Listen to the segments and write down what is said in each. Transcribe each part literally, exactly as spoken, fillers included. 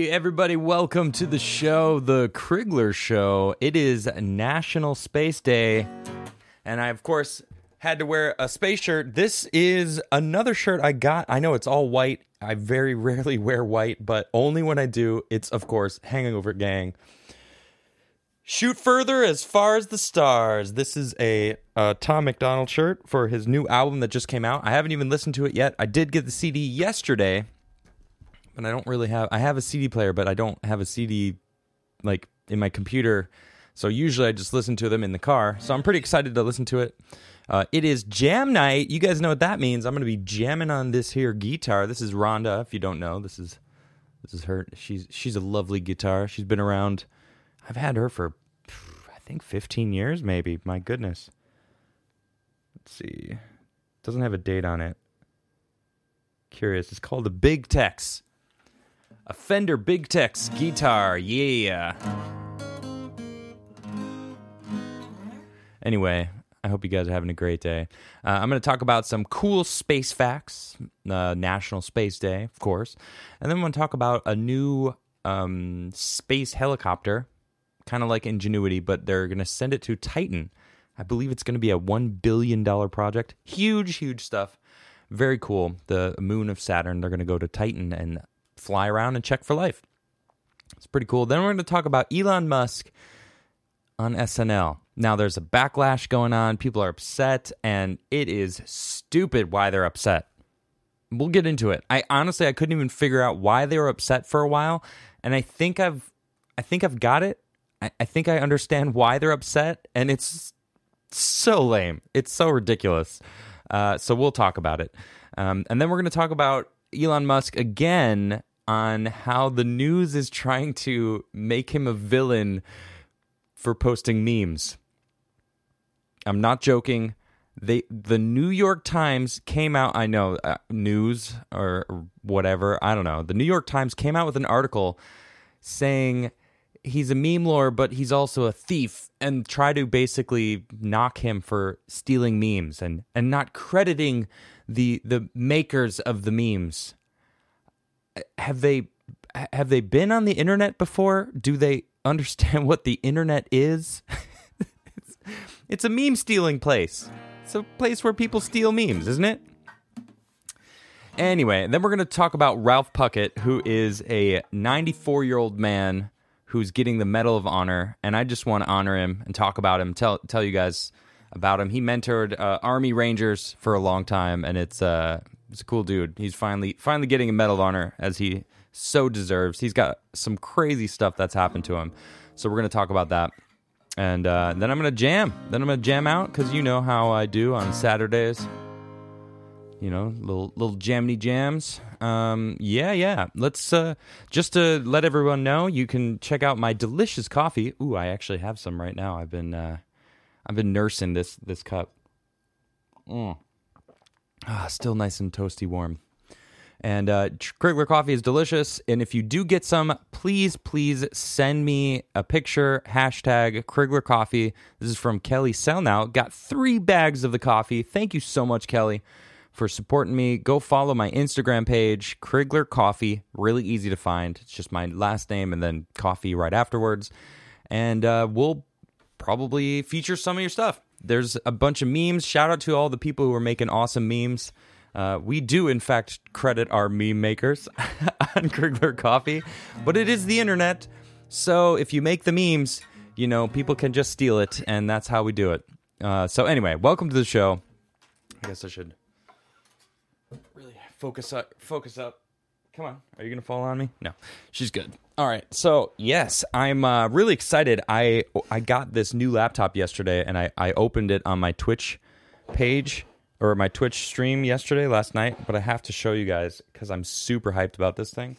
Hey everybody, welcome to the show, The Krigler Show. It is National Space Day, and I, of course, had to wear a space shirt. This is another shirt I got. I know it's all white. I very rarely wear white, but only when I do, it's, of course, Hangover Gang. Shoot further as far as the stars. This is a uh, Tom McDonald shirt for his new album that just came out. I haven't even listened to it yet. I did get the C D yesterday, but I don't really have... I have a C D player, but I don't have a C D, like, in my computer. So usually I just listen to them in the car. So I'm pretty excited to listen to it. Uh, it is jam night. You guys know what that means. I'm going to be jamming on this here guitar. This is Rhonda, if you don't know. This is this is her. She's she's a lovely guitar. She's been around... I've had her for, I think, fifteen years, maybe. My goodness. Let's see. Doesn't have a date on it. Curious. It's called the Big Tex. A Fender Big Tex guitar. Yeah. Anyway, I hope you guys are having a great day. Uh, I'm going to talk about some cool space facts. Uh, National Space Day, of course. And then I'm going to talk about a new um, space helicopter. Kind of like Ingenuity, but they're going to send it to Titan. I believe it's going to be a one billion dollars project. Huge, huge stuff. Very cool. The moon of Saturn, they're going to go to Titan and fly around and check for life. It's pretty cool. Then we're going to talk about Elon Musk on S N L. Now, there's a backlash going on. People are upset, and it is stupid why they're upset. We'll get into it. I honestly, I couldn't even figure out why they were upset for a while, and I think I've, I think I've got it. I think I understand why they're upset, and it's so lame. It's so ridiculous. Uh, so we'll talk about it. Um, and then we're going to talk about Elon Musk again on how the news is trying to make him a villain for posting memes. I'm not joking. They, the New York Times came out, I know, uh, news or whatever, I don't know. The New York Times came out with an article saying... he's a meme lord, but he's also a thief, and try to basically knock him for stealing memes and, and not crediting the the makers of the memes. Have they have they been on the internet before? Do they understand what the internet is? it's, it's a meme stealing place. It's a place where people steal memes, isn't it? Anyway, then we're going to talk about Ralph Puckett, who is a ninety-four-year-old man who's getting the Medal of Honor, and I just want to honor him and talk about him, tell tell you guys about him. He mentored uh, Army Rangers for a long time, and it's uh, it's a cool dude. He's finally finally getting a Medal of Honor, as he so deserves. He's got some crazy stuff that's happened to him, so we're going to talk about that. And uh, then I'm going to jam. Then I'm going to jam out, because you know how I do on Saturdays. You know, little little jammy jams. Um, yeah, yeah. Let's uh, just to let everyone know, you can check out my delicious coffee. Ooh, I actually have some right now. I've been uh, I've been nursing this this cup. Mm. Ah, still nice and toasty warm. And uh, Krigler coffee is delicious. And if you do get some, please, please send me a picture. Hashtag Krigler coffee. This is from Kelly Selnow. Got three bags of the coffee. Thank you so much, Kelly, for supporting me. Go follow my Instagram page, Krigler Coffee. Really easy to find. It's just my last name and then coffee right afterwards. And uh, we'll probably feature some of your stuff. There's a bunch of memes. Shout out to all the people who are making awesome memes. Uh, we do, in fact, credit our meme makers on Krigler Coffee, but it is the internet. So if you make the memes, you know, people can just steal it, and that's how we do it. Uh, so anyway, welcome to the show. I guess I should... really focus up focus up come on, are you gonna fall on me? No, she's good. All right, so yes, I'm uh really excited. i i got this new laptop yesterday, and i i opened it on my Twitch page, or my Twitch stream yesterday last night, but I have to show you guys because I'm super hyped about this thing.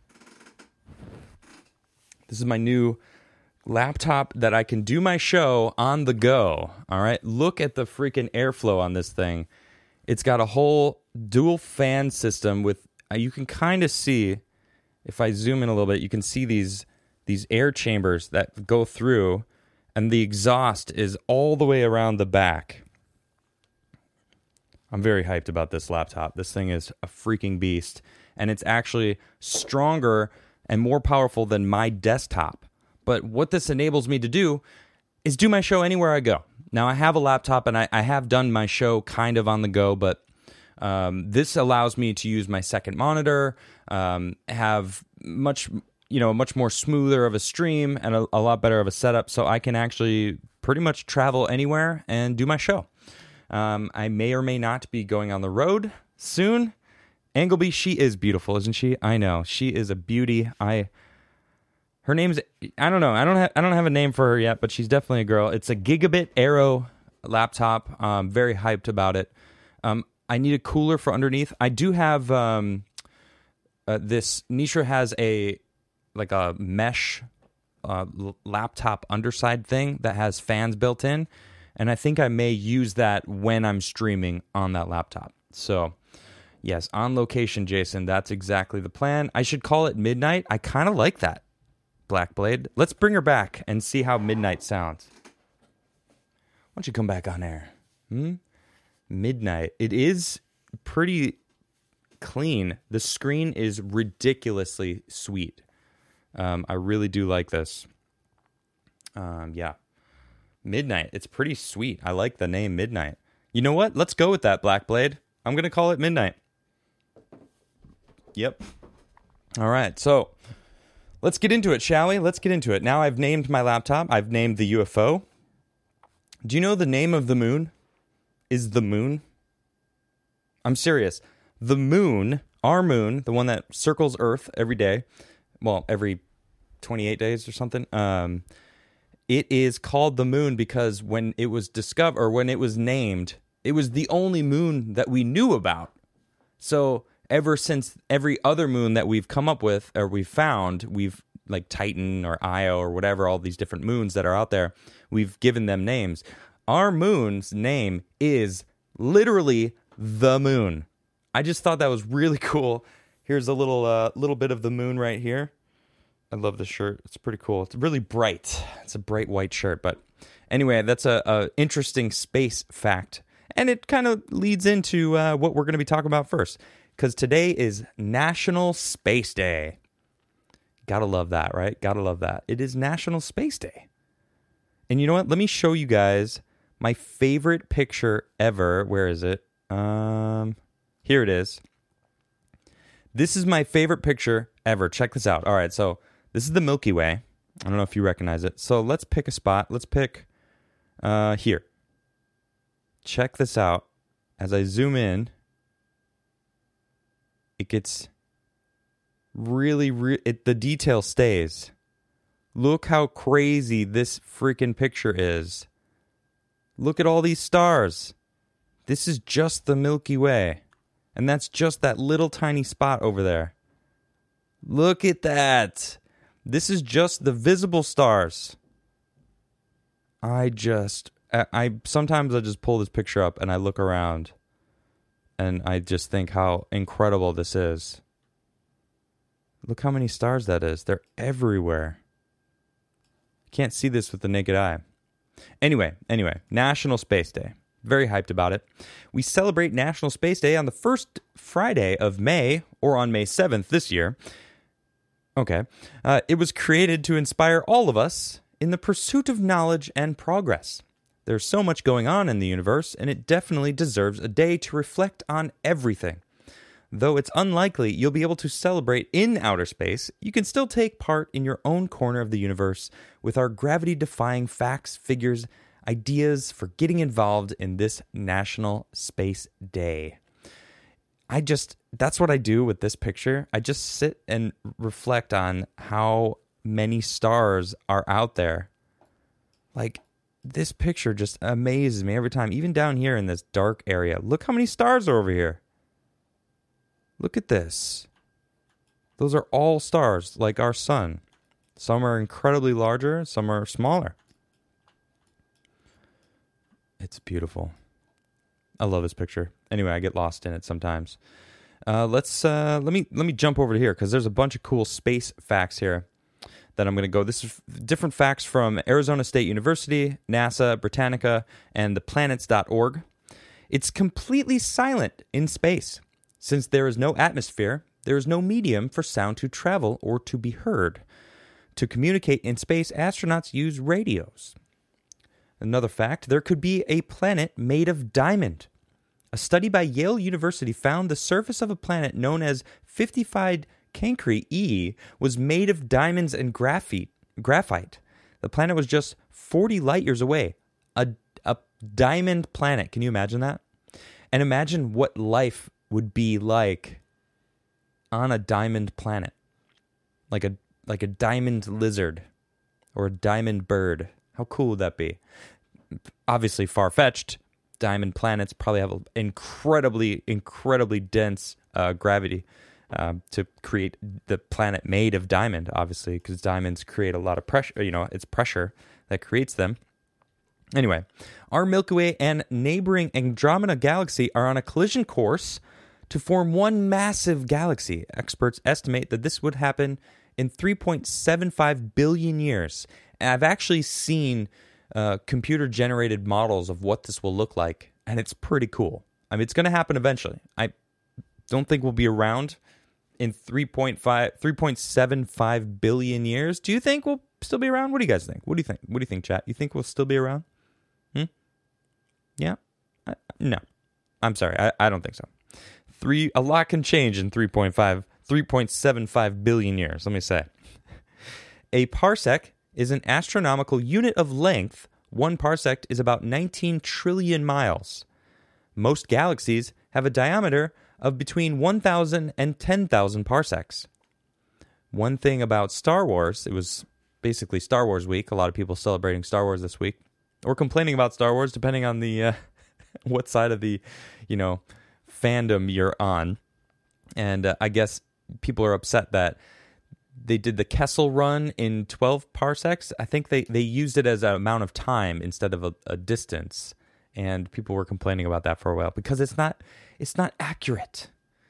This is my new laptop that I can do my show on the go. All right, look at the freaking airflow on this thing. It's got a whole dual fan system with, uh, you can kind of see, if I zoom in a little bit, you can see these these air chambers that go through, and the exhaust is all the way around the back. I'm very hyped about this laptop. This thing is a freaking beast, and it's actually stronger and more powerful than my desktop. But what this enables me to do is do my show anywhere I go. Now, I have a laptop, and I, I have done my show kind of on the go, but um, this allows me to use my second monitor, um, have much, you know, much more smoother of a stream and a, a lot better of a setup, so I can actually pretty much travel anywhere and do my show. Um, I may or may not be going on the road soon. Angleby, she is beautiful, isn't she? I know, she is a beauty. I... Her name's, I don't know, I don't have I don't have a name for her yet, but she's definitely a girl. It's a Gigabit Aero laptop. Um, very hyped about it. Um, I need a cooler for underneath. I do have um, uh, this, Nisha has a, like a mesh uh, l- laptop underside thing that has fans built in, and I think I may use that when I'm streaming on that laptop. So, yes, on location, Jason, that's exactly the plan. I should call it Midnight. I kind of like that. Blackblade. Let's bring her back and see how Midnight sounds. Why don't you come back on air? Hmm? Midnight. It is pretty clean. The screen is ridiculously sweet. Um, I really do like this. Um, yeah. Midnight. It's pretty sweet. I like the name Midnight. You know what? Let's go with that, Blackblade. I'm going to call it Midnight. Yep. All right. So, let's get into it, shall we? Let's get into it. Now I've named my laptop. I've named the U F O. Do you know the name of the moon is the moon? I'm serious. The moon, our moon, the one that circles Earth every day, well, every twenty-eight days or something, um, it is called the moon because when it was discovered, or when it was named, it was the only moon that we knew about. So ever since every other moon that we've come up with or we've found, we've like Titan or Io or whatever, all these different moons that are out there, we've given them names. Our moon's name is literally the moon. I just thought that was really cool. Here's a little uh, little bit of the moon right here. I love this shirt. It's pretty cool. It's really bright. It's a bright white shirt. But anyway, that's a, a interesting space fact. And it kind of leads into uh, what we're going to be talking about first. Because today is National Space Day. Gotta love that, right? Gotta love that. It is National Space Day. And you know what? Let me show you guys my favorite picture ever. Where is it? Um, here it is. This is my favorite picture ever. Check this out. All right, so this is the Milky Way. I don't know if you recognize it. So let's pick a spot. Let's pick uh, here. Check this out. As I zoom in, it gets really, re- it, the detail stays. Look how crazy this freaking picture is. Look at all these stars. This is just the Milky Way. And that's just that little tiny spot over there. Look at that. This is just the visible stars. I just, I, I sometimes I just pull this picture up and I look around. And I just think how incredible this is. Look how many stars that is. They're everywhere. Can't see this with the naked eye. Anyway, anyway, National Space Day. Very hyped about it. We celebrate National Space Day on the first Friday of May, or on May seventh this year. Okay. Uh, it was created to inspire all of us in the pursuit of knowledge and progress. There's so much going on in the universe, and it definitely deserves a day to reflect on everything. Though it's unlikely you'll be able to celebrate in outer space, you can still take part in your own corner of the universe with our gravity-defying facts, figures, ideas for getting involved in this National Space Day. I just, that's what I do with this picture. I just sit and reflect on how many stars are out there. Like, this picture just amazes me every time, even down here in this dark area. Look how many stars are over here. Look at this. Those are all stars, like our sun. Some are incredibly larger, some are smaller. It's beautiful. I love this picture. Anyway, I get lost in it sometimes. Uh, let's uh, let me let me jump over to here because there's a bunch of cool space facts here that I'm going to go. This is different facts from Arizona State University, NASA, Britannica, and the planets dot org. It's completely silent in space. Since there is no atmosphere, There is no medium for sound to travel or to be heard. To communicate in space, astronauts use radios. Another fact, there could be a planet made of diamond. A study by Yale University found the surface of a planet known as fifty-five Cancri E was made of diamonds and graphite. graphite. The planet was just forty light years away. A, a diamond planet. Can you imagine that? And imagine what life would be like on a diamond planet. Like a like a diamond lizard or a diamond bird. How cool would that be? Obviously far-fetched. Diamond planets probably have an incredibly, incredibly dense uh, gravity uh, to create the planet made of diamond, obviously, because diamonds create a lot of pressure. You know, it's pressure that creates them. Anyway, our Milky Way and neighboring Andromeda galaxy are on a collision course to form one massive galaxy. Experts estimate that this would happen in three point seven five billion years. And I've actually seen uh, computer-generated models of what this will look like, and it's pretty cool. I mean, it's going to happen eventually. I don't think we'll be around in three point five, three point seven five billion years. Do you think we'll still be around? What do you guys think? What do you think? What do you think, chat? You think we'll still be around? Hmm? Yeah? I, no. I'm sorry. I, I don't think so. Three, a lot can change in three point five, three point seven five billion years, let me say. A parsec is an astronomical unit of length. One parsec is about nineteen trillion miles. Most galaxies have a diameter of between one thousand and ten thousand parsecs. One thing about Star Wars, it was basically Star Wars week. A lot of people celebrating Star Wars this week, or complaining about Star Wars, depending on the uh, what side of the, you know, fandom you're on. And uh, I guess people are upset that they did the Kessel Run in twelve parsecs. I think they, they used it as an amount of time instead of a, a distance. And people were complaining about that for a while because it's not it's not accurate.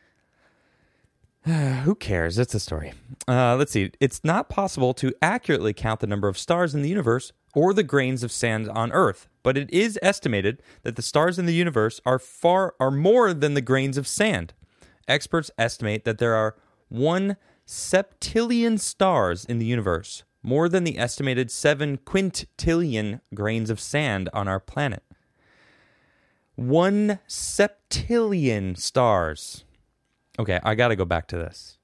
Who cares? It's a story. Uh, let's see. It's not possible to accurately count the number of stars in the universe or the grains of sand on Earth, but it is estimated that the stars in the universe are far are more than the grains of sand. Experts estimate that there are one septillion stars in the universe, more than the estimated seven quintillion grains of sand on our planet. One septillion stars. Okay, I got to go back to this.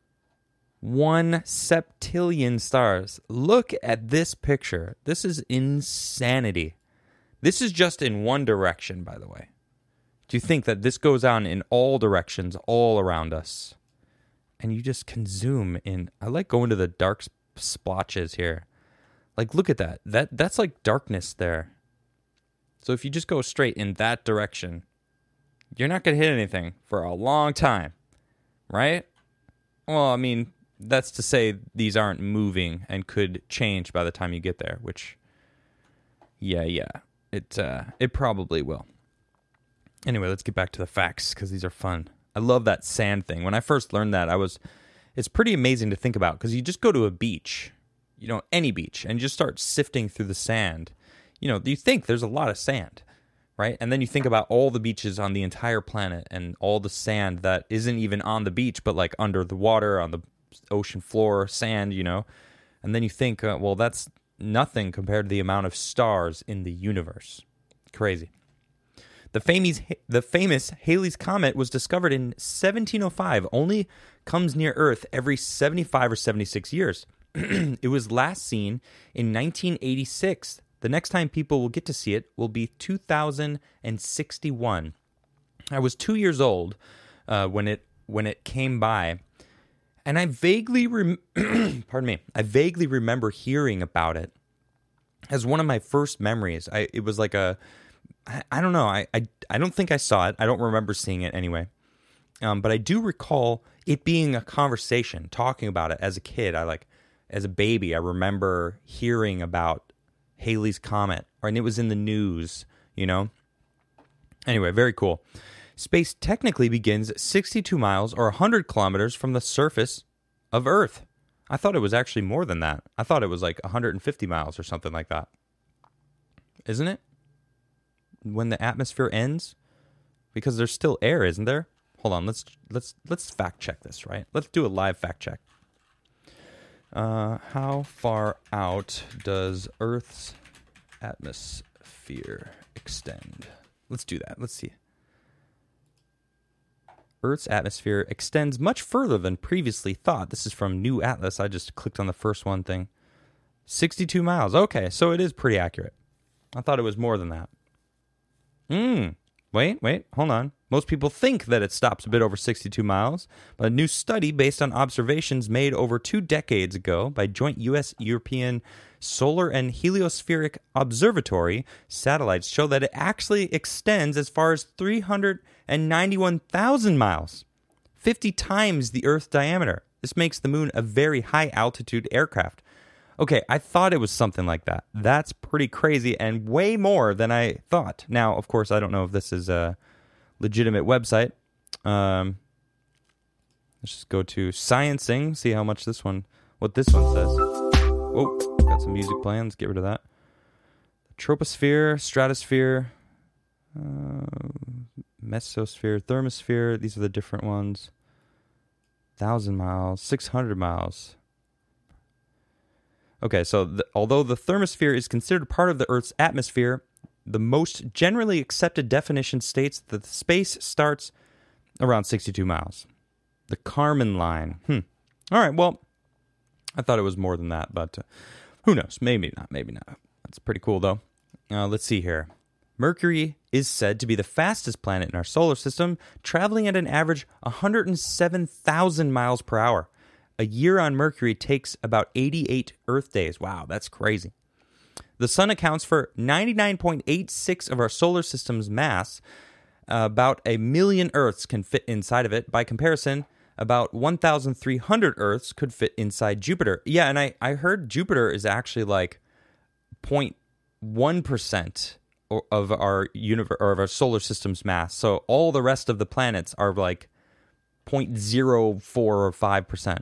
One septillion stars. Look at this picture. This is insanity. This is just in one direction, by the way. Do you think that this goes on in all directions, all around us? And you just can zoom in. I like going to the dark splotches here. Like, look at that. That that's like darkness there. So if you just go straight in that direction, you're not going to hit anything for a long time, right? Well, I mean, that's to say these aren't moving and could change by the time you get there, which, yeah, yeah, it uh, it probably will. Anyway, let's get back to the facts, because these are fun. I love that sand thing. When I first learned that, I was, it's pretty amazing to think about, because you just go to a beach, you know, any beach, and just start sifting through the sand. You know, you think there's a lot of sand, right? And then you think about all the beaches on the entire planet and all the sand that isn't even on the beach, but like under the water, on the ocean floor, sand, you know? And then you think, uh, well, that's nothing compared to the amount of stars in the universe. Crazy. The famous, the famous Halley's Comet was discovered in seventeen oh five, only comes near Earth every seventy-five or seventy-six years. It was last seen in nineteen eighty-six. The next time people will get to see it will be two thousand sixty-one. I was two years old uh, when it when it came by, and I vaguely rem- pardon me, I vaguely remember hearing about it as one of my first memories. I it was like a I, I don't know. I, I I don't think I saw it. I don't remember seeing it anyway. Um, but I do recall it being a conversation, talking about it as a kid. I like as a baby. I remember hearing about Halley's Comet, and it was in the news, you know? Anyway, very cool. Space technically begins sixty-two miles or one hundred kilometers from the surface of Earth. I thought it was actually more than that. I thought it was like one hundred fifty miles or something like that. Isn't it? When the atmosphere ends? Because there's still air, isn't there? hold on. Let's let's let's fact check this, right? Let's do a live fact check. Uh, how far out does Earth's atmosphere extend? Let's do that. Let's see. Earth's atmosphere extends much further than previously thought. This is from New Atlas. I just clicked on the first one thing. sixty-two miles. Okay, so it is pretty accurate. I thought it was more than that. Hmm. Wait, wait, hold on. Most people think that it stops a bit over sixty-two miles, but a new study based on observations made over two decades ago by joint U S European Solar and Heliospheric Observatory satellites show that it actually extends as far as three hundred ninety-one thousand miles, fifty times the Earth's diameter. This makes the moon a very high-altitude aircraft. Okay, I thought it was something like that. That's pretty crazy and way more than I thought. Now, of course, I don't know if this is a legitimate website. Um, let's just go to Sciencing, see how much this one, what this one says. Oh, got some music playing. Let's get rid of that. Troposphere, stratosphere, uh, mesosphere, thermosphere. These are the different ones. Thousand miles, six hundred miles. Okay, so the, although the thermosphere is considered part of the Earth's atmosphere, the most generally accepted definition states that the space starts around sixty-two miles. The Kármán line. Hmm. All right, well, I thought it was more than that, but uh, who knows? Maybe not, maybe not. That's pretty cool, though. Uh, let's see here. Mercury is said to be the fastest planet in our solar system, traveling at an average one hundred seven thousand miles per hour. A year on Mercury takes about eighty-eight Earth days. Wow, that's crazy. The sun accounts for ninety-nine point eight six of our solar system's mass. Uh, about a million Earths can fit inside of it. By comparison, about one thousand three hundred Earths could fit inside Jupiter. Yeah, and I, I heard Jupiter is actually like zero point one percent of our universe or of our solar system's mass. So all the rest of the planets are like zero point zero four or five percent.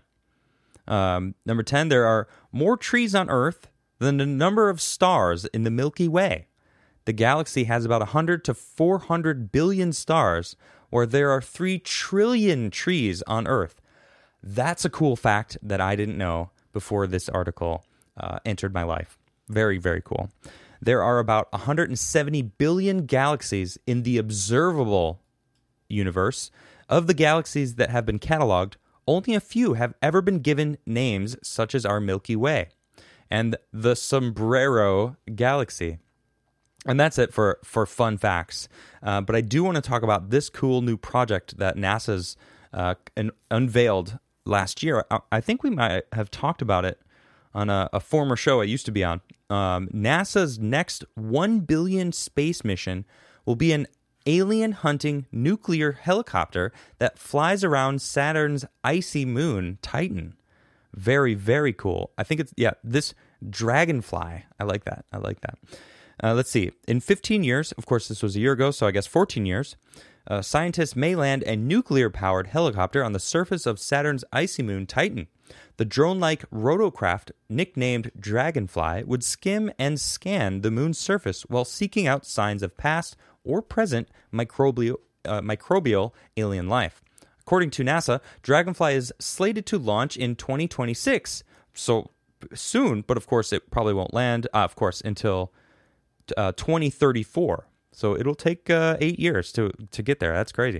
Um, number ten, there are more trees on Earth than the number of stars in the Milky Way. The galaxy has about one hundred to four hundred billion stars, or there are three trillion trees on Earth. That's a cool fact that I didn't know before this article uh, entered my life. Very, very cool. There are about one hundred seventy billion galaxies in the observable universe. Of the galaxies that have been cataloged, only a few have ever been given names such as our Milky Way and the Sombrero Galaxy. And that's it for, for fun facts. Uh, but I do want to talk about this cool new project that NASA's uh, un- unveiled last year. I, I think we might have talked about it on a, a former show I used to be on. Um, NASA's next one billion space mission will be an alien-hunting nuclear helicopter that flies around Saturn's icy moon, Titan. Very, very cool. I think it's, yeah, this Dragonfly. I like that. I like that. Uh, let's see. In fifteen years, of course, this was a year ago, so I guess fourteen years, uh, scientists may land a nuclear-powered helicopter on the surface of Saturn's icy moon, Titan. The drone-like rotocraft, nicknamed Dragonfly, would skim and scan the moon's surface while seeking out signs of past or present microbial, uh, microbial alien life. According to NASA, Dragonfly is slated to launch in twenty twenty-six, so soon, but of course it probably won't land, uh, of course, until uh, twenty thirty-four. So it'll take uh, eight years to, to get there. That's crazy.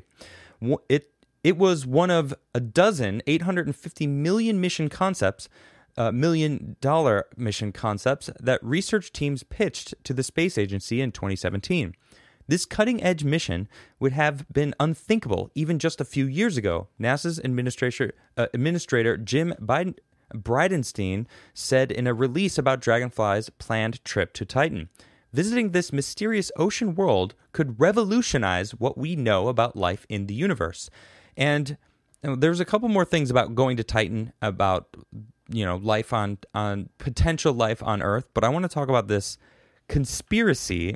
It it was one of a dozen eight hundred fifty million mission concepts, uh, million dollar mission concepts that research teams pitched to the space agency in twenty seventeen. This cutting-edge mission would have been unthinkable even just a few years ago. NASA's administrator, uh, administrator Jim Biden, Bridenstine said in a release about Dragonfly's planned trip to Titan, "Visiting this mysterious ocean world could revolutionize what we know about life in the universe." And you know, there's a couple more things about going to Titan, about you know life on on potential life on Earth, but I want to talk about this conspiracy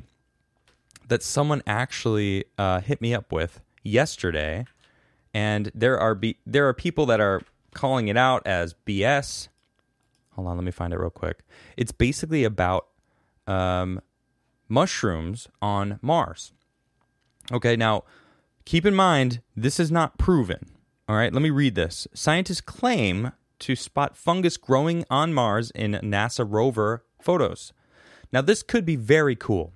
that someone actually uh, hit me up with yesterday, and there are be- there are people that are calling it out as B S. Hold on, let me find it real quick. It's basically about um, mushrooms on Mars. Okay, now Keep in mind, this is not proven. All right, let me read this. Scientists claim to spot fungus growing on Mars in NASA rover photos. Now, this could be very cool.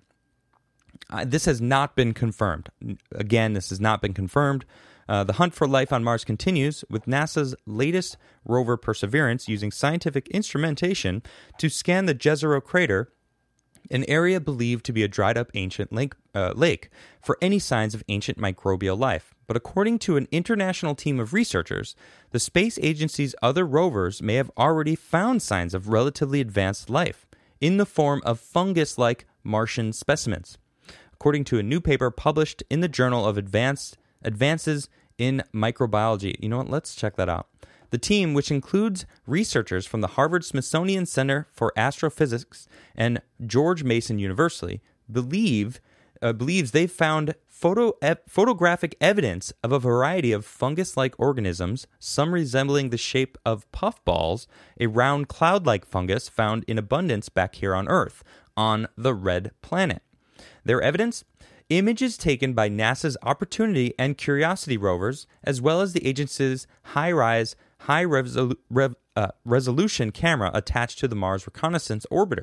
Uh, this has not been confirmed. Again, this has not been confirmed. Uh, the hunt for life on Mars continues, with NASA's latest rover Perseverance using scientific instrumentation to scan the Jezero crater, an area believed to be a dried-up ancient lake, uh, lake, for any signs of ancient microbial life. But according to an international team of researchers, the space agency's other rovers may have already found signs of relatively advanced life in the form of fungus-like Martian specimens, according to a new paper published in the Journal of Advanced Advances in Microbiology. You know what? Let's check that out. The team, which includes researchers from the Harvard-Smithsonian Center for Astrophysics and George Mason University, believe uh, believes they've found photo e- photographic evidence of a variety of fungus-like organisms, some resembling the shape of puffballs, a round cloud-like fungus found in abundance back here on Earth, on the Red Planet. Their evidence? Images taken by NASA's Opportunity and Curiosity rovers, as well as the agency's high-rise, high-resolution rev, uh, resolution camera attached to the Mars Reconnaissance Orbiter.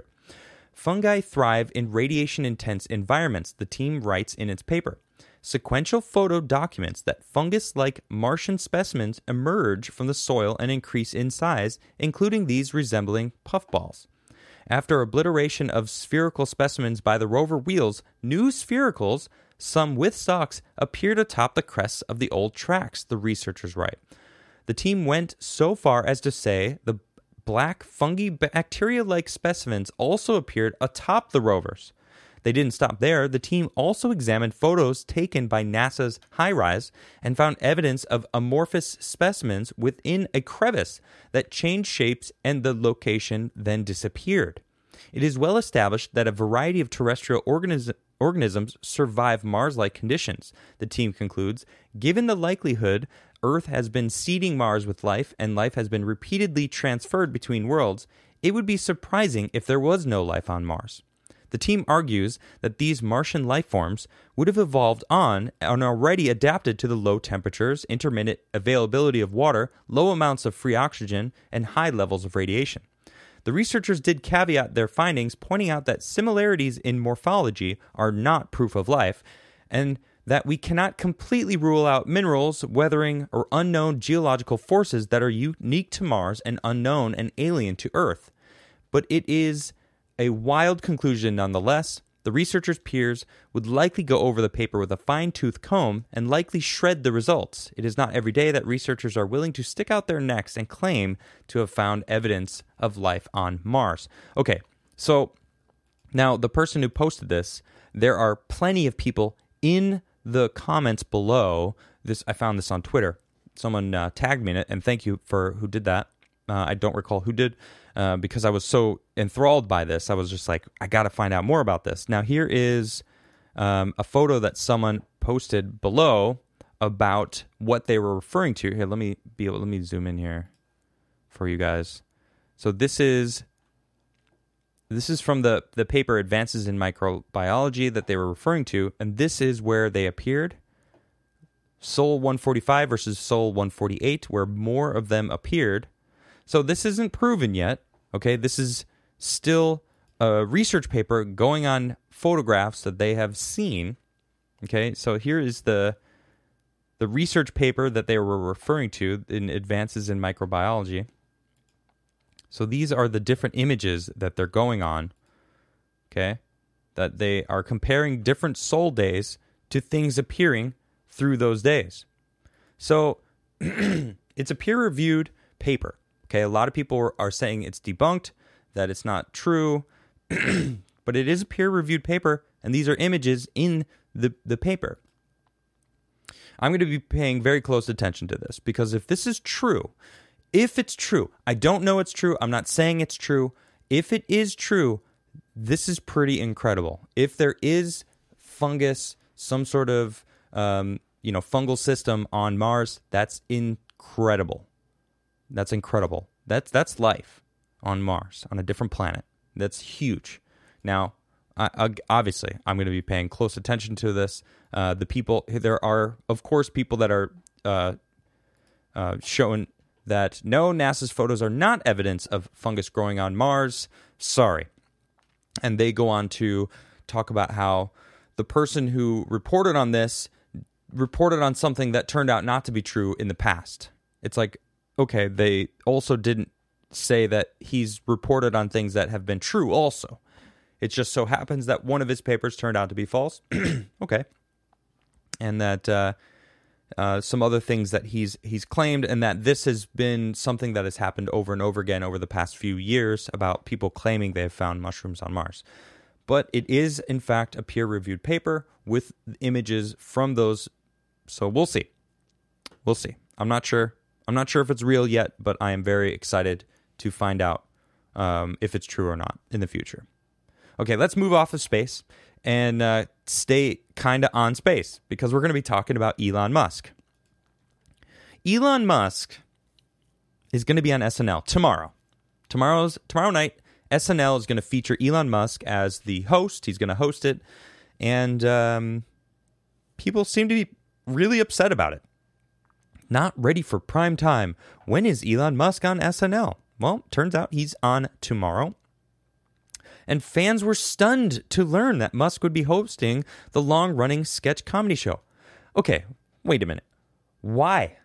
Fungi thrive in radiation-intense environments, the team writes in its paper. Sequential photo documents that fungus-like Martian specimens emerge from the soil and increase in size, including these resembling puffballs. After obliteration of spherical specimens by the rover wheels, new sphericals, some with stalks, appeared atop the crests of the old tracks, the researchers write. The team went so far as to say the black fungi bacteria-like specimens also appeared atop the rovers. They didn't stop there. The team also examined photos taken by NASA's HiRISE and found evidence of amorphous specimens within a crevice that changed shapes and the location then disappeared. It is well established that a variety of terrestrial organisms organisms survive Mars-like conditions, the team concludes. Given the likelihood Earth has been seeding Mars with life and life has been repeatedly transferred between worlds, it would be surprising if there was no life on Mars. The team argues that these Martian life forms would have evolved on and already adapted to the low temperatures, intermittent availability of water, low amounts of free oxygen, and high levels of radiation. The researchers did caveat their findings, pointing out that similarities in morphology are not proof of life, and that we cannot completely rule out minerals, weathering, or unknown geological forces that are unique to Mars and unknown and alien to Earth. But it is a wild conclusion nonetheless. The researchers' peers would likely go over the paper with a fine-tooth comb and likely shred the results. It is not every day that researchers are willing to stick out their necks and claim to have found evidence of life on Mars. Okay, so now the person who posted this, there are plenty of people in the comments below. This I found this on Twitter. Someone uh, tagged me in it, and thank you for who did that. Uh, I don't recall who did. Uh, because I was so enthralled by this, I was just like, I got to find out more about this. Now, here is um, a photo that someone posted below about what they were referring to. Here, let me be able, let me zoom in here for you guys. So this is this is from the the paper Advances in Microbiology that they were referring to, and this is where they appeared. Sol one forty-five versus Sol one forty-eight, where more of them appeared. So this isn't proven yet, okay? This is still a research paper going on photographs that they have seen, okay? So here is the the research paper that they were referring to in Advances in Microbiology. So these are the different images that they're going on, okay? That they are comparing different Sol days to things appearing through those days. So it's a peer-reviewed paper. Okay, a lot of people are saying it's debunked, that it's not true, but it is a peer-reviewed paper, and these are images in the, the paper. I'm going to be paying very close attention to this, because if this is true, if it's true, I don't know it's true, I'm not saying it's true, if it is true, this is pretty incredible. If there is fungus, some sort of um, you know, fungal system on Mars, that's incredible. That's incredible. That's that's life on Mars, on a different planet. That's huge. Now, I, I, obviously, I'm going to be paying close attention to this. Uh, the people, there are, of course, people that are uh, uh, showing that no, NASA's photos are not evidence of fungus growing on Mars. Sorry. And they go on to talk about how the person who reported on this reported on something that turned out not to be true in the past. It's like, okay, they also didn't say that he's reported on things that have been true also. It just so happens that one of his papers turned out to be false. Okay. And that uh, uh, some other things that he's he's claimed, and that this has been something that has happened over and over again over the past few years about people claiming they have found mushrooms on Mars. But it is, in fact, a peer-reviewed paper with images from those. So we'll see. We'll see. I'm not sure. I'm not sure if it's real yet, but I am very excited to find out um, if it's true or not in the future. Okay, let's move off of space and uh, stay kind of on space, because we're going to be talking about Elon Musk. Elon Musk is going to be on S N L tomorrow. Tomorrow's tomorrow night, S N L is going to feature Elon Musk as the host. He's going to host it, and um, people seem to be really upset about it. Not ready for prime time. When is Elon Musk on S N L? Well, turns out he's on tomorrow. And fans were stunned to learn that Musk would be hosting the long-running sketch comedy show. Okay, wait a minute. Why?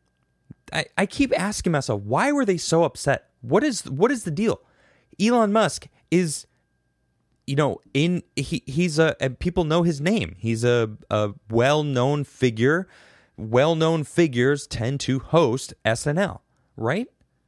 I, I keep asking myself, why were they so upset? What is what is the deal? Elon Musk is, you know, in he he's a, a people know his name. He's a, a well-known figure. Well-known figures tend to host S N L, right?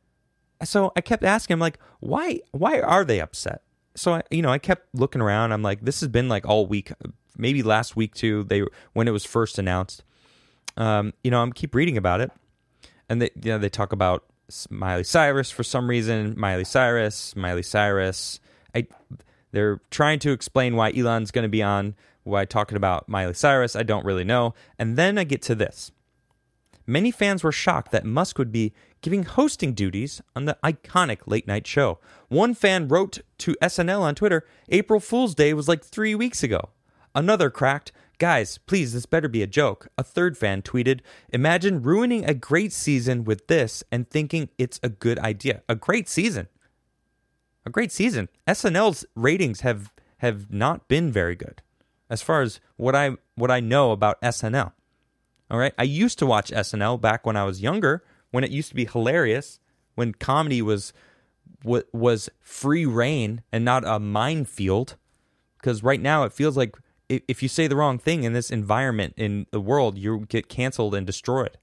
So I kept asking him, like, why why are they upset? So I, you know, I kept looking around. I'm like, this has been like all week, maybe last week too. They when it was first announced. Um, you know, I'm keep reading about it, and they you know they talk about Miley Cyrus for some reason. Miley Cyrus, Miley Cyrus. I they're trying to explain why Elon's going to be on. Why talking about Miley Cyrus? I don't really know. And then I get to this. Many fans were shocked that Musk would be giving hosting duties on the iconic late-night show. One fan wrote to S N L on Twitter, April Fool's Day was like three weeks ago. Another cracked, guys, please, this better be a joke. A third fan tweeted, imagine ruining a great season with this and thinking it's a good idea. A great season. A great season. S N L's ratings have, have not been very good as far as what I what I know about S N L. All right, I used to watch S N L back when I was younger, when it used to be hilarious, when comedy was was free reign and not a minefield. Because right now it feels like if you say the wrong thing in this environment in the world, you get canceled and destroyed.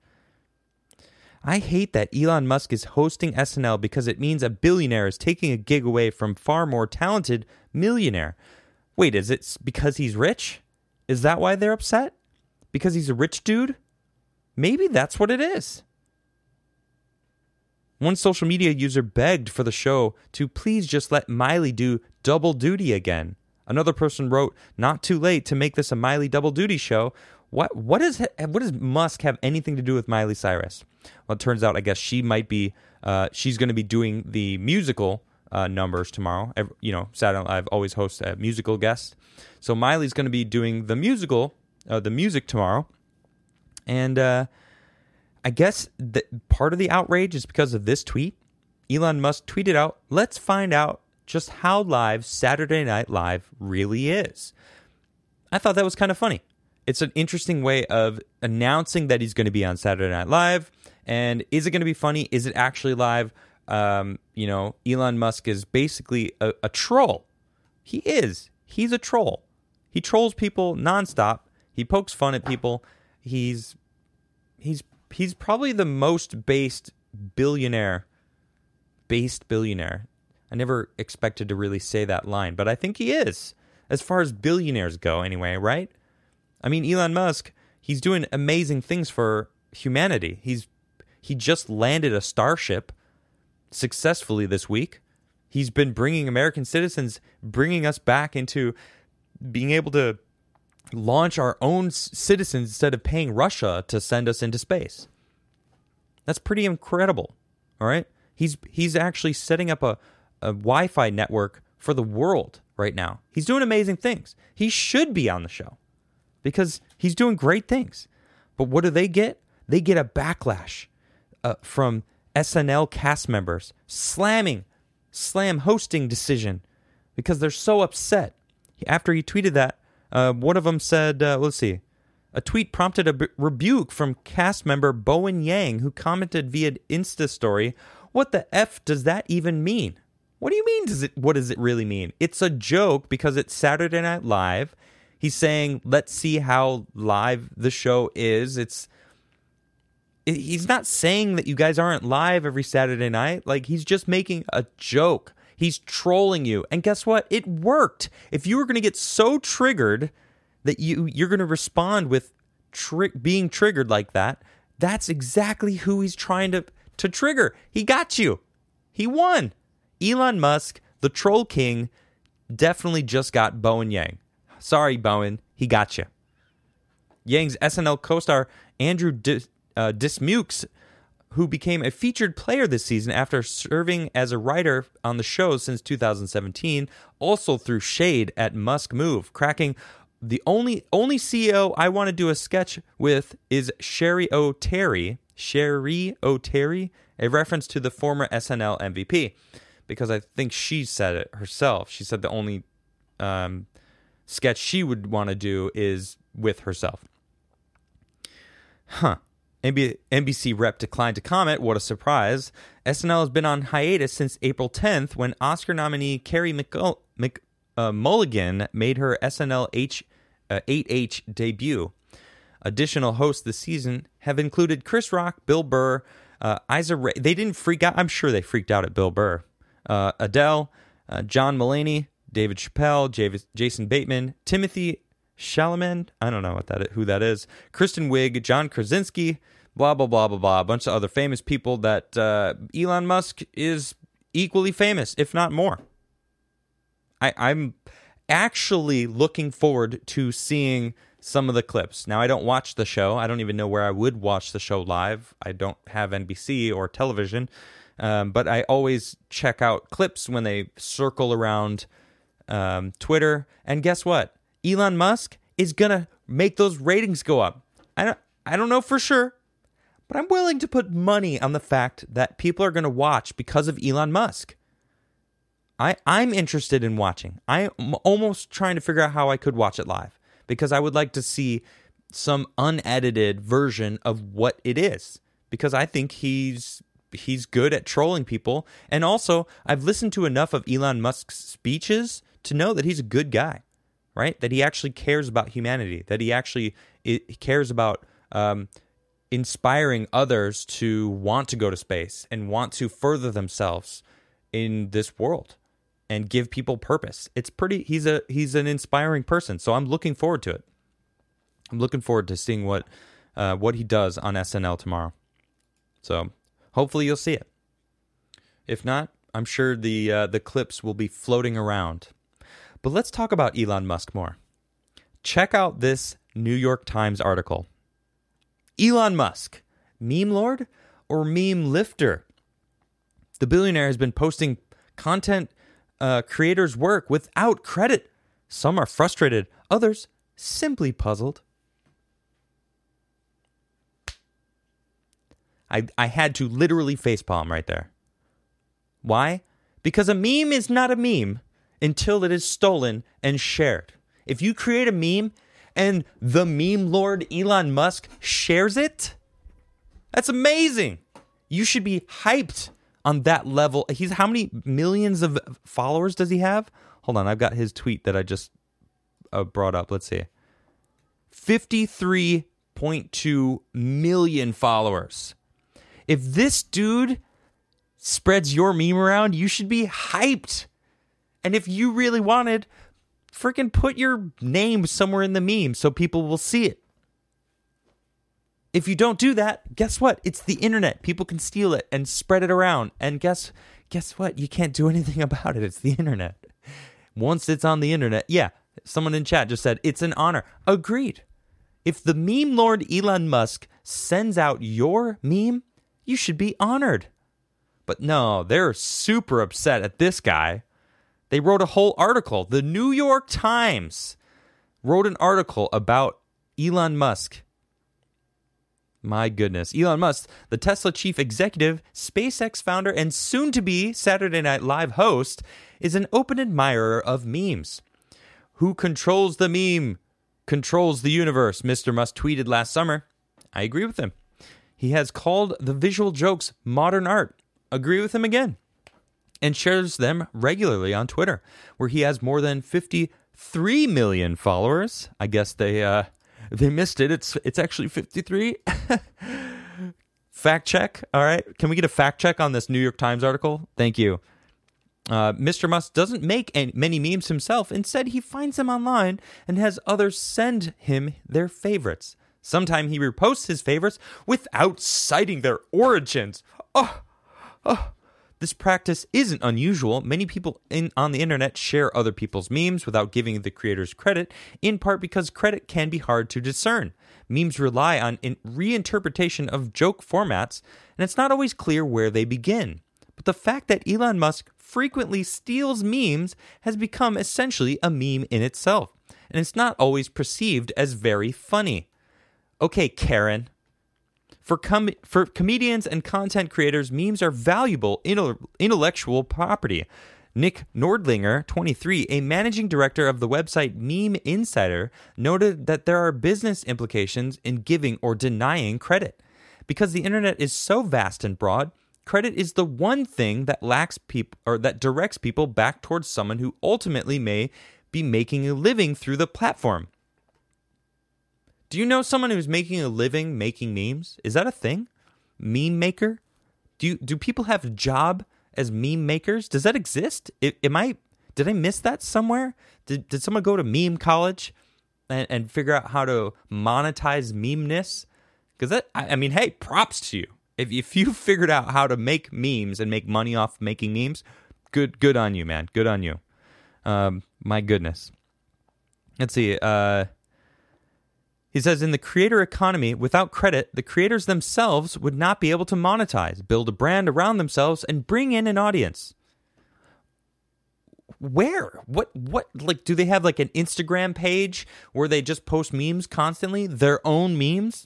I hate that Elon Musk is hosting S N L because it means a billionaire is taking a gig away from far more talented millionaire. Wait, is it because he's rich? Is that why they're upset? Because he's a rich dude? Maybe that's what it is. One social media user begged for the show to please just let Miley do double duty again. Another person wrote, not too late to make this a Miley double duty show. What what is what does Musk have anything to do with Miley Cyrus? Well, it turns out I guess she might be uh, she's going to be doing the musical uh, numbers tomorrow. Every, you know, Saturday Night Live always hosts a musical guest, so Miley's going to be doing the musical. Uh, the music tomorrow, and uh, I guess that part of the outrage is because of this tweet. Elon Musk tweeted out, let's find out just how live Saturday Night Live really is. I thought that was kind of funny. It's an interesting way of announcing that he's going to be on Saturday Night Live, and is it going to be funny? Is it actually live? Um, you know, Elon Musk is basically a, a troll. He is. He's a troll. He trolls people nonstop. He pokes fun at people. He's he's he's probably the most based billionaire. Based billionaire. I never expected to really say that line, but I think he is. As far as billionaires go, anyway, right? I mean, Elon Musk, he's doing amazing things for humanity. He's he just landed a Starship successfully this week. He's been bringing American citizens, bringing us back into being able to launch our own citizens instead of paying Russia to send us into space. That's pretty incredible, all right? He's he's actually setting up a, a Wi-Fi network for the world, right now. He's doing amazing things. He should be on the show because he's doing great things. But what do they get? They get a backlash uh, from S N L cast members slamming, slam hosting decision because they're so upset. After he tweeted that, uh, one of them said, uh, let's see, a tweet prompted a b- rebuke from cast member Bowen Yang, who commented via Insta story, "What the F does that even mean?" What do you mean? Does it? What does it really mean? It's a joke because it's Saturday Night Live. He's saying, let's see how live the show is. It's it, he's not saying that you guys aren't live every Saturday night. Like, he's just making a joke. He's trolling you. And guess what? It worked. If you were going to get so triggered that you, you're going to respond with tri- being triggered like that, that's exactly who he's trying to, to trigger. He got you. He won. Elon Musk, the troll king, definitely just got Bowen Yang. Sorry, Bowen. He got you. Yang's S N L co-star Andrew Dis- uh, Dismukes, who became a featured player this season after serving as a writer on the show since two thousand seventeen, also threw shade at Musk move, cracking, "The only only C E O I want to do a sketch with is Sherry O'Terry." Sherry O'Terry, a reference to the former S N L M V P, because I think she said it herself. She said the only um, sketch she would want to do is with herself. Huh. N B C rep declined to comment. What a surprise. S N L has been on hiatus since April tenth when Oscar nominee Carey McCull- Mc, uh, Mulligan made her S N L H, uh, eight H debut. Additional hosts this season have included Chris Rock, Bill Burr, uh, Isa Rae. They didn't freak out. I'm sure they freaked out at Bill Burr. Uh, Adele, uh, John Mulaney, David Chappelle, Jav- Jason Bateman, Timothy Chalamet, I don't know what that is, who that is, Kristen Wiig, John Krasinski, blah, blah, blah, blah, blah, a bunch of other famous people that uh, Elon Musk is equally famous, if not more. I, I'm actually looking forward to seeing some of the clips. Now, I don't watch the show. I don't even know where I would watch the show live. I don't have N B C or television, um, but I always check out clips when they circle around um, Twitter. And guess what? Elon Musk is going to make those ratings go up. I don't, I don't know for sure, but I'm willing to put money on the fact that people are going to watch because of Elon Musk. I, I'm interested in watching. I'm almost trying to figure out how I could watch it live because I would like to see some unedited version of what it is because I think he's he's good at trolling people. And also, I've listened to enough of Elon Musk's speeches to know that he's a good guy. Right? That he actually cares about humanity, that he actually it, cares about um, inspiring others to want to go to space and want to further themselves in this world and give people purpose. It's pretty, he's a he's an inspiring person, so I'm looking forward to it. I'm looking forward to seeing what uh, what he does on S N L tomorrow. So hopefully you'll see it. If not, I'm sure the uh, the clips will be floating around. But let's talk about Elon Musk more. Check out this New York Times article. Elon Musk, meme lord or meme lifter? The billionaire has been posting content uh, creators' work without credit. Some are frustrated, others simply puzzled. I, I had to literally facepalm right there. Why? Because a meme is not a meme until it is stolen and shared. If you create a meme and the meme lord Elon Musk shares it, that's amazing. You should be hyped on that level. He's how many millions of followers does he have? Hold on, I've got his tweet that I just uh, brought up. Let's see. fifty-three point two million followers. If this dude spreads your meme around, you should be hyped. And if you really wanted, freaking put your name somewhere in the meme so people will see it. If you don't do that, guess what? It's the internet. People can steal it and spread it around. And guess guess what? You can't do anything about it. It's the internet. Once it's on the internet, yeah, someone in chat just said, it's an honor. Agreed. If the meme lord Elon Musk sends out your meme, you should be honored. But no, they're super upset at this guy. They wrote a whole article. The New York Times wrote an article about Elon Musk. My goodness. Elon Musk, the Tesla chief executive, SpaceX founder, and soon-to-be Saturday Night Live host, is an open admirer of memes. Who controls the meme controls the universe, Mister Musk tweeted last summer. I agree with him. He has called the visual jokes modern art. Agree with him again. And shares them regularly on Twitter, where he has more than fifty-three million followers. I guess they uh, they missed it. It's it's actually fifty-three. Fact check. All right. Can we get a fact check on this New York Times article? Thank you. Uh, Mister Musk doesn't make any, many memes himself. Instead, he finds them online and has others send him their favorites. Sometimes he reposts his favorites without citing their origins. Oh, oh. This practice isn't unusual. Many people in, on the internet share other people's memes without giving the creators credit, in part because credit can be hard to discern. Memes rely on in reinterpretation of joke formats, and it's not always clear where they begin. But the fact that Elon Musk frequently steals memes has become essentially a meme in itself, and it's not always perceived as very funny. Okay, Karen. For com- for comedians and content creators, memes are valuable intel- intellectual property. Nick Nordlinger, twenty-three, a managing director of the website Meme Insider, noted that there are business implications in giving or denying credit. Because the internet is so vast and broad, credit is the one thing that lacks people or that directs people back towards someone who ultimately may be making a living through the platform. Do you know someone who's making a living making memes? Is that a thing? Meme maker? Do you, do people have a job as meme makers? Does that exist? It, am I did I miss that somewhere? Did did someone go to meme college and, and figure out how to monetize memeness? Because that I, I mean, hey, props to you. If if you figured out how to make memes and make money off making memes, good good on you, man. Good on you. Um, my goodness. Let's see. Uh. He says, in the creator economy, without credit, the creators themselves would not be able to monetize, build a brand around themselves, and bring in an audience. Where? What? What? Like, do they have like an Instagram page where they just post memes constantly? Their own memes?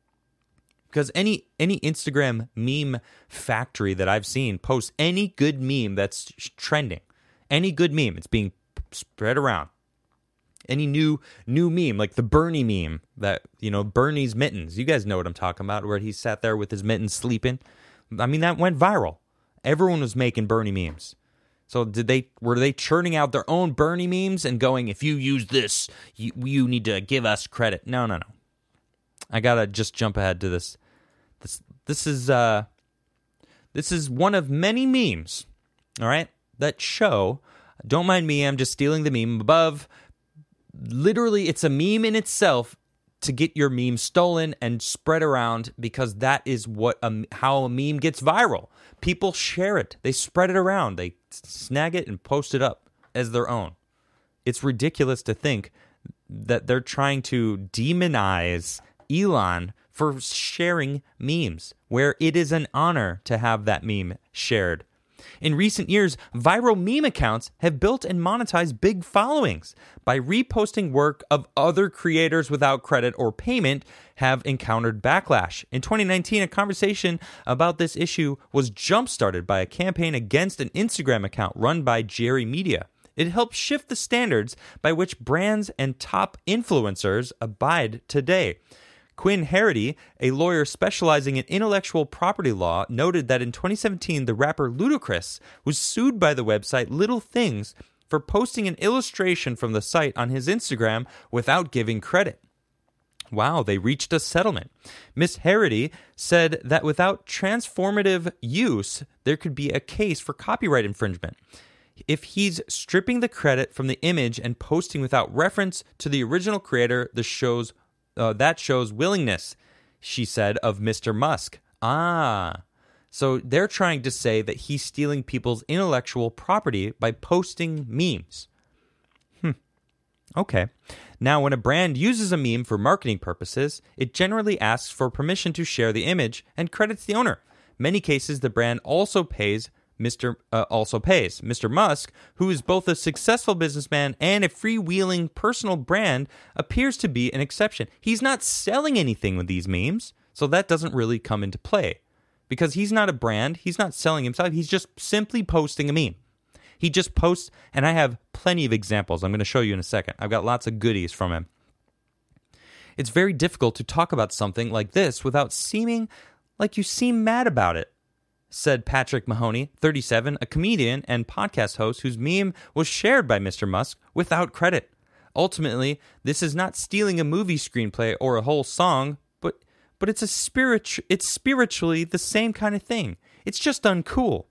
Because any any Instagram meme factory that I've seen posts any good meme that's trending. Any good meme, it's being spread around. Any new new meme, like the Bernie meme, that, you know, Bernie's mittens. You guys know what I'm talking about, where he sat there with his mittens sleeping. I mean, that went viral. Everyone was making Bernie memes. So did they? Were they churning out their own Bernie memes and going, if you use this, you, you need to give us credit? No, no, no. I gotta just jump ahead to this. This this is uh this is one of many memes, all right, that show. Don't mind me, I'm just stealing the meme above. Literally, it's a meme in itself to get your meme stolen and spread around, because that is what a, how a meme gets viral. People share it. They spread it around. They snag it and post it up as their own. It's ridiculous to think that they're trying to demonize Elon for sharing memes, where it is an honor to have that meme shared. In recent years, viral meme accounts have built and monetized big followings by reposting work of other creators without credit or payment have encountered backlash. In twenty nineteen, a conversation about this issue was jump-started by a campaign against an Instagram account run by Jerry Media. It helped shift the standards by which brands and top influencers abide today. Quinn Harity, a lawyer specializing in intellectual property law, noted that in twenty seventeen, the rapper Ludacris was sued by the website Little Things for posting an illustration from the site on his Instagram without giving credit. Wow, they reached a settlement. Miss Harity said that without transformative use, there could be a case for copyright infringement. If he's stripping the credit from the image and posting without reference to the original creator, the show's Uh, that shows willingness, she said, of Mister Musk. Ah, so they're trying to say that he's stealing people's intellectual property by posting memes. Hmm. Okay. Now, when a brand uses a meme for marketing purposes, it generally asks for permission to share the image and credits the owner. Many cases, the brand also pays Mister Uh, also pays. Mister Musk, who is both a successful businessman and a freewheeling personal brand, appears to be an exception. He's not selling anything with these memes, so that doesn't really come into play. Because he's not a brand, he's not selling himself, he's just simply posting a meme. He just posts, and I have plenty of examples I'm going to show you in a second. I've got lots of goodies from him. It's very difficult to talk about something like this without seeming like you seem mad about it, said Patrick Mahoney, thirty-seven, a comedian and podcast host whose meme was shared by Mister Musk without credit. Ultimately, this is not stealing a movie screenplay or a whole song, but but it's a spiritu- it's spiritually the same kind of thing. It's just uncool.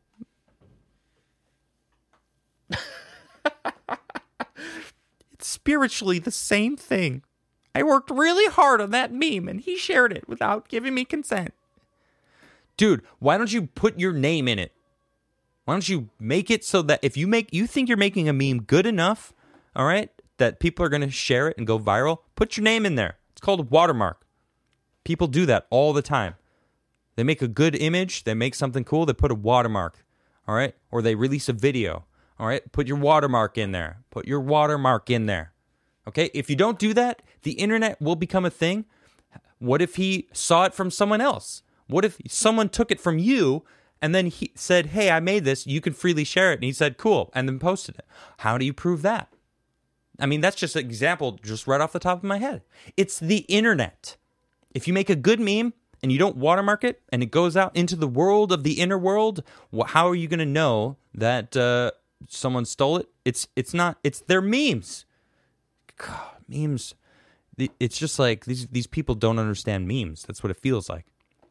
It's spiritually the same thing. I worked really hard on that meme and he shared it without giving me consent. Dude, why don't you put your name in it? Why don't you make it so that if you make you think you're making a meme good enough, all right, that people are going to share it and go viral, put your name in there. It's called a watermark. People do that all the time. They make a good image, they make something cool, they put a watermark, all right? Or they release a video, all right? Put your watermark in there. Put your watermark in there. Okay? If you don't do that, the internet will become a thing. What if he saw it from someone else? What if someone took it from you and then he said, hey, I made this, you can freely share it. And he said, cool, and then posted it. How do you prove that? I mean, that's just an example just right off the top of my head. It's the internet. If you make a good meme and you don't watermark it and it goes out into the world of the inner world, how are you going to know that uh, someone stole it? It's it's not, it's their memes. God, memes. It's just like these, these people don't understand memes. That's what it feels like.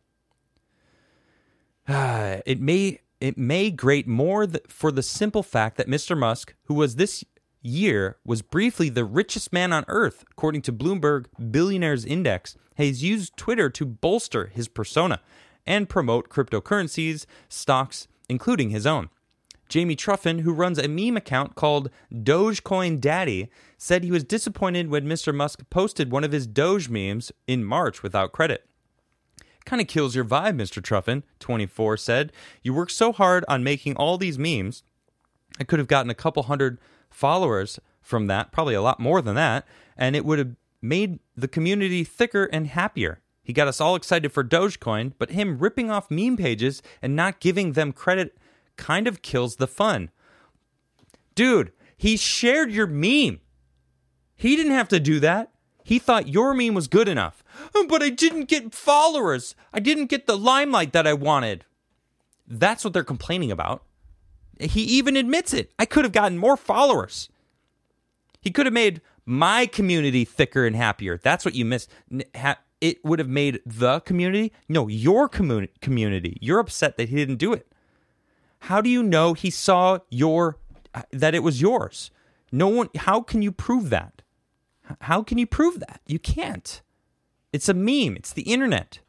Uh, it may it may grate more th- for the simple fact that Mister Musk, who was this year was briefly the richest man on earth, according to Bloomberg Billionaires Index, has used Twitter to bolster his persona and promote cryptocurrencies, stocks, including his own. Jamie Truffin, who runs a meme account called Dogecoin Daddy, said he was disappointed when Mister Musk posted one of his Doge memes in March without credit. Kind of kills your vibe, Mister Truffin, twenty-four said. You worked so hard on making all these memes. I could have gotten a couple hundred followers from that, probably a lot more than that, and it would have made the community thicker and happier. He got us all excited for Dogecoin, but him ripping off meme pages and not giving them credit kind of kills the fun. Dude, he shared your meme. He didn't have to do that. He thought your meme was good enough. Oh, but I didn't get followers. I didn't get the limelight that I wanted. That's what they're complaining about. He even admits it. I could have gotten more followers. He could have made my community thicker and happier. That's what you missed. It would have made the community, no, your commu- community. You're upset that he didn't do it. How do you know he saw your, that it was yours? No one, how can you prove that? How can you prove that? You can't. It's a meme. It's the internet.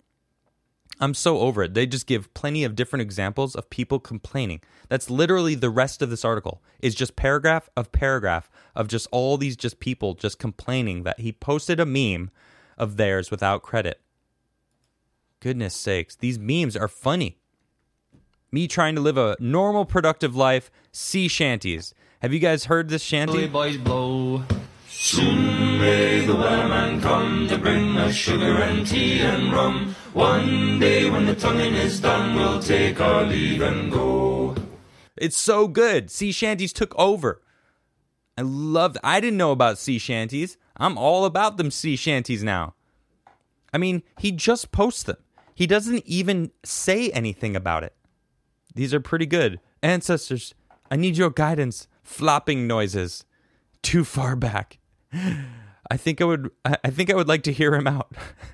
I'm so over it. They just give plenty of different examples of people complaining. That's literally the rest of this article. Is just paragraph of paragraph of just all these just people just complaining that he posted a meme of theirs without credit. Goodness sakes. These memes are funny. Me trying to live a normal, productive life. Sea shanties. Have you guys heard this shanty? Boys blow. Soon may the wellerman come to bring us sugar and tea and rum. One day when the tonguing is done, we'll take our leave and go. It's so good. Sea shanties took over. I loved. I didn't know about sea shanties. I'm all about them sea shanties now. I mean, he just posts them. He doesn't even say anything about it. These are pretty good. Ancestors, I need your guidance. Flopping noises. Too far back. I think I would I think I would like to hear him out.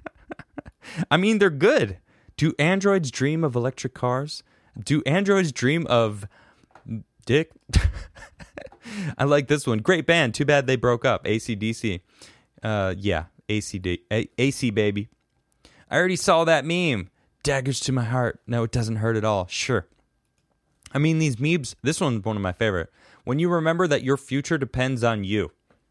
I mean, they're good. Do androids dream of electric cars? Do androids dream of dick? I like this one. Great band. Too bad they broke up. A C D C. Uh, yeah, A C D, A- AC baby. I already saw that meme. Daggers to my heart. No, it doesn't hurt at all. Sure. I mean, these memes, this one's one of my favorite. When you remember that your future depends on you.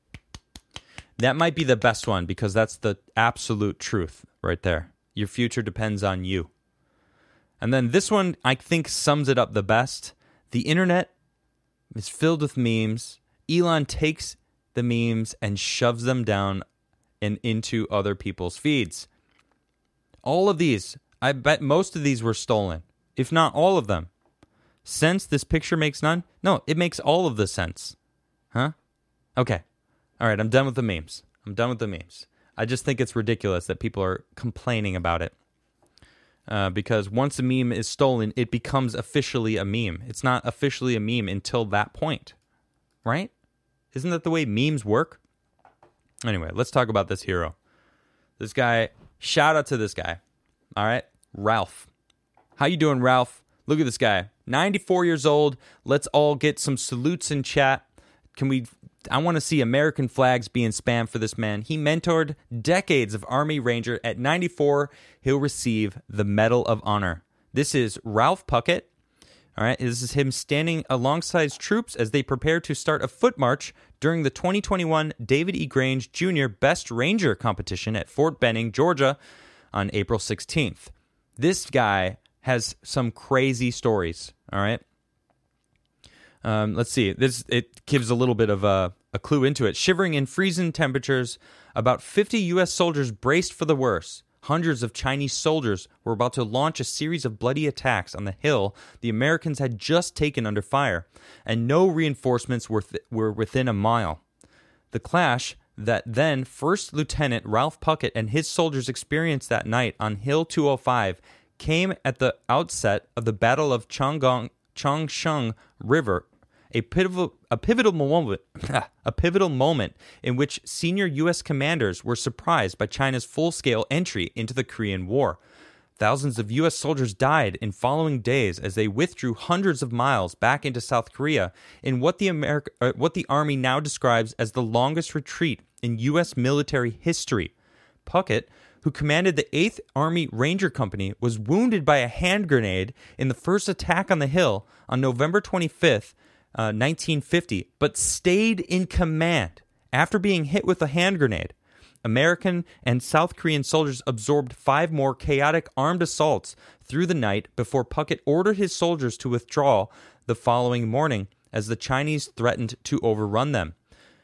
That might be the best one because that's the absolute truth right there. Your future depends on you. And then this one, I think, sums it up the best. The internet is filled with memes. Elon takes the memes and shoves them down and into other people's feeds. All of these, I bet most of these were stolen, if not all of them. Sense this picture makes none? No, it makes all of the sense. Huh? Okay. All right, I'm done with the memes. I'm done with the memes. I just think it's ridiculous that people are complaining about it. Uh, because once a meme is stolen, it becomes officially a meme. It's not officially a meme until that point. Right? Isn't that the way memes work? Anyway, let's talk about this hero. This guy, shout out to this guy. All right? Ralph. How you doing, Ralph? Look at this guy. ninety-four years old. Let's all get some salutes in chat. Can we... I want to see American flags being spammed for this man. He mentored decades of Army Ranger. At ninety-four, he'll receive the Medal of Honor. This is Ralph Puckett. All right, this is him standing alongside troops as they prepare to start a foot march during the twenty twenty-one David E. Grange Junior Best Ranger competition at Fort Benning, Georgia, on April sixteenth. This guy has some crazy stories. All right. Um, let's see. This it gives a little bit of a, a clue into it. Shivering in freezing temperatures, about fifty U S soldiers braced for the worst. Hundreds of Chinese soldiers were about to launch a series of bloody attacks on the hill the Americans had just taken under fire, and no reinforcements were th- were within a mile. The clash that then First Lieutenant Ralph Puckett and his soldiers experienced that night on Hill two oh five came at the outset of the Battle of Changong, Changsheng River. A pivotal, a pivotal moment, a pivotal moment in which senior U S commanders were surprised by China's full-scale entry into the Korean War. Thousands of U S soldiers died in following days as they withdrew hundreds of miles back into South Korea in what the America, uh, what the Army now describes as the longest retreat in U S military history. Puckett, who commanded the eighth Army Ranger Company, was wounded by a hand grenade in the first attack on the hill on November twenty-fifth, Uh, nineteen fifty, but stayed in command after being hit with a hand grenade. American and South Korean soldiers absorbed five more chaotic armed assaults through the night before Puckett ordered his soldiers to withdraw the following morning as the Chinese threatened to overrun them.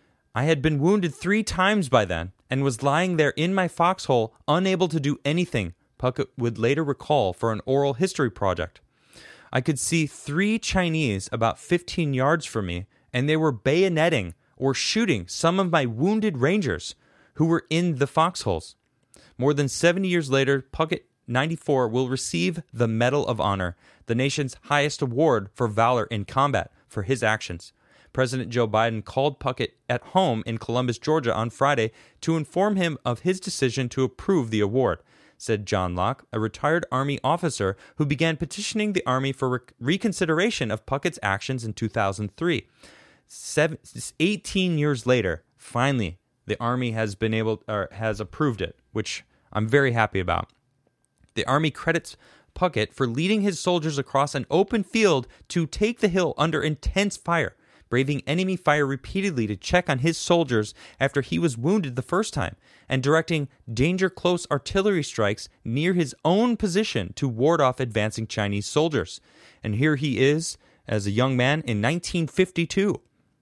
I had been wounded three times by then and was lying there in my foxhole, unable to do anything, Puckett would later recall for an oral history project. I could see three Chinese about fifteen yards from me, and they were bayoneting or shooting some of my wounded Rangers who were in the foxholes. More than seventy years later, Puckett, ninety-four, will receive the Medal of Honor, the nation's highest award for valor in combat, for his actions. President Joe Biden called Puckett at home in Columbus, Georgia on Friday to inform him of his decision to approve the award, said John Locke, a retired Army officer who began petitioning the Army for rec- reconsideration of Puckett's actions in two thousand three. Seven, eighteen years later, finally, the Army has been able or has approved it, which I'm very happy about. The Army credits Puckett for leading his soldiers across an open field to take the hill under intense fire, braving enemy fire repeatedly to check on his soldiers after he was wounded the first time, and directing danger-close artillery strikes near his own position to ward off advancing Chinese soldiers. And here he is as a young man in nineteen fifty-two.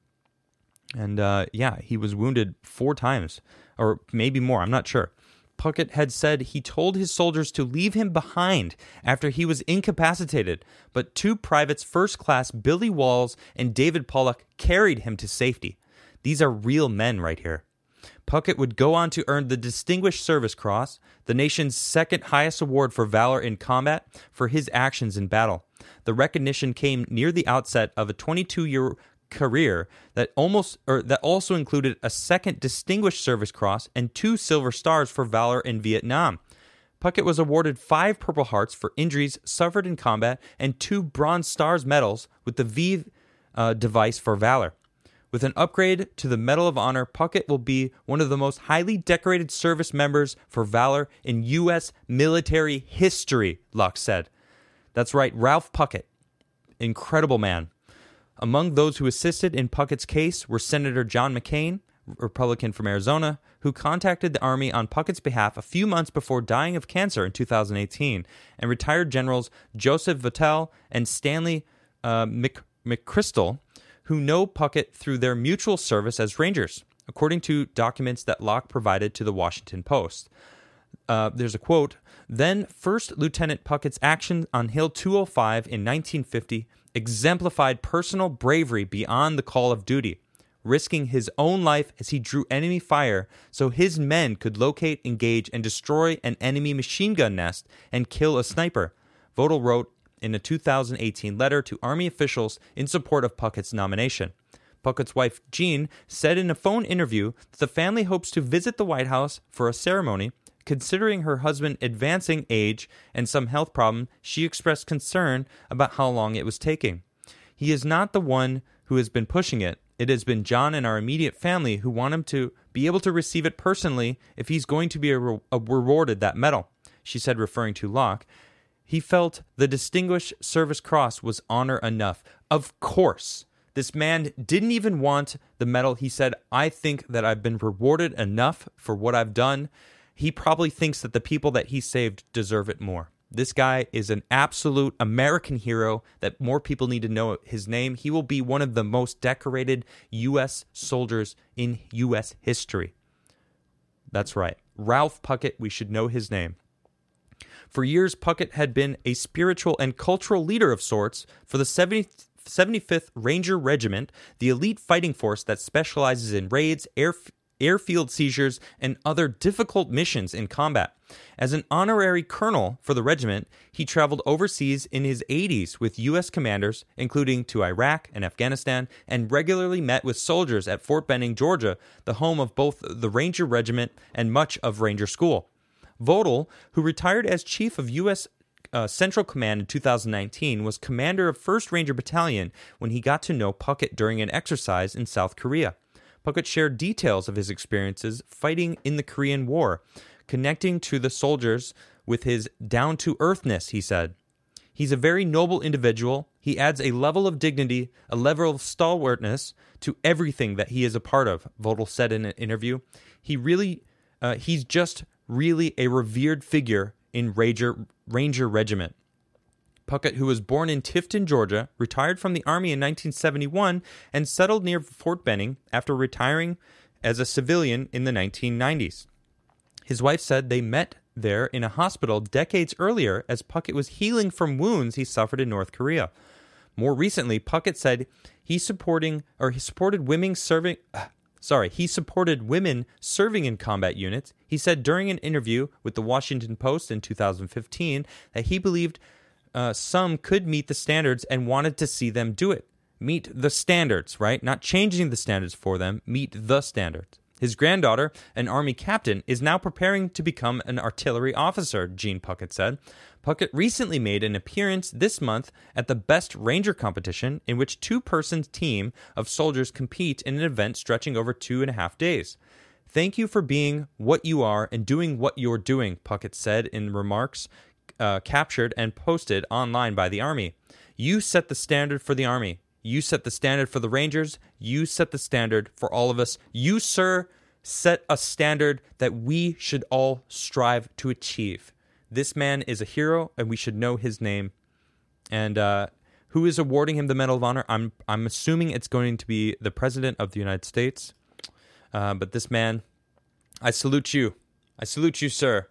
And uh, yeah, he was wounded four times, or maybe more, I'm not sure. Puckett had said he told his soldiers to leave him behind after he was incapacitated, but two privates first class Billy Walls and David Pollock carried him to safety. These are real men right here. Puckett would go on to earn the Distinguished Service Cross, the nation's second highest award for valor in combat, for his actions in battle. The recognition came near the outset of a twenty-two-year career that almost or that also included a second Distinguished Service Cross and two Silver Stars for valor in Vietnam. Puckett was awarded five Purple Hearts for injuries suffered in combat and two Bronze Stars medals with the V uh, device for valor. With an upgrade to the Medal of Honor, Puckett will be one of the most highly decorated service members for valor in U S military history, Locke said. That's right, Ralph Puckett. Incredible man. Among those who assisted in Puckett's case were Senator John McCain, Republican from Arizona, who contacted the Army on Puckett's behalf a few months before dying of cancer in two thousand eighteen, and retired Generals Joseph Vattel and Stanley uh, Mc, McChrystal, who know Puckett through their mutual service as Rangers, according to documents that Locke provided to the Washington Post. Uh, there's a quote, "Then First Lieutenant Puckett's action on Hill two oh five in nineteen fifty exemplified personal bravery beyond the call of duty, risking his own life as he drew enemy fire so his men could locate, engage, and destroy an enemy machine gun nest and kill a sniper," Vodal wrote in a two thousand eighteen letter to Army officials in support of Puckett's nomination. Puckett's wife, Jean, said in a phone interview that the family hopes to visit the White House for a ceremony. Considering her husband's advancing age and some health problem, she expressed concern about how long it was taking. "He is not the one who has been pushing it. It has been John and our immediate family who want him to be able to receive it personally if he's going to be a re- a rewarded that medal," she said, referring to Locke. "He felt the Distinguished Service Cross was honor enough." Of course. This man didn't even want the medal. He said, "I think that I've been rewarded enough for what I've done." He probably thinks that the people that he saved deserve it more. This guy is an absolute American hero that more people need to know his name. He will be one of the most decorated U S soldiers in U S history. That's right. Ralph Puckett, we should know his name. For years, Puckett had been a spiritual and cultural leader of sorts for the seventy-fifth Ranger Regiment, the elite fighting force that specializes in raids, air airfield seizures, and other difficult missions in combat. As an honorary colonel for the regiment, he traveled overseas in his eighties with U S commanders, including to Iraq and Afghanistan, and regularly met with soldiers at Fort Benning, Georgia, the home of both the Ranger Regiment and much of Ranger School. Vodal, who retired as chief of U S Uh, Central Command in two thousand nineteen, was commander of first Ranger Battalion when he got to know Puckett during an exercise in South Korea. Puckett shared details of his experiences fighting in the Korean War, connecting to the soldiers with his down-to-earthness, he said. "He's a very noble individual. He adds a level of dignity, a level of stalwartness to everything that he is a part of," Vodal said in an interview. He really, uh, he's just really a revered figure in Ranger, Ranger Regiment. Puckett, who was born in Tifton, Georgia, retired from the Army in nineteen seventy-one and settled near Fort Benning after retiring as a civilian in the nineteen nineties. His wife said they met there in a hospital decades earlier as Puckett was healing from wounds he suffered in North Korea. More recently, Puckett said he supporting or he supported women serving uh, sorry, he supported women serving in combat units. He said during an interview with the Washington Post in two thousand fifteen that he believed Uh, some could meet the standards and wanted to see them do it. Meet the standards, right? Not changing the standards for them. Meet the standards. His granddaughter, an Army captain, is now preparing to become an artillery officer, Gene Puckett said. Puckett recently made an appearance this month at the Best Ranger competition, in which two-person team of soldiers compete in an event stretching over two and a half days. "Thank you for being what you are and doing what you're doing," Puckett said in remarks Uh, captured and posted online by the Army. "You set the standard for the Army. You set the standard for the Rangers. You set the standard for all of us. You, sir, set a standard that we should all strive to achieve." This man is a hero, and we should know his name. And uh, who is awarding him the Medal of Honor? I'm I'm assuming it's going to be the President of the United States. Uh, but this man, I salute you. I salute you, sir.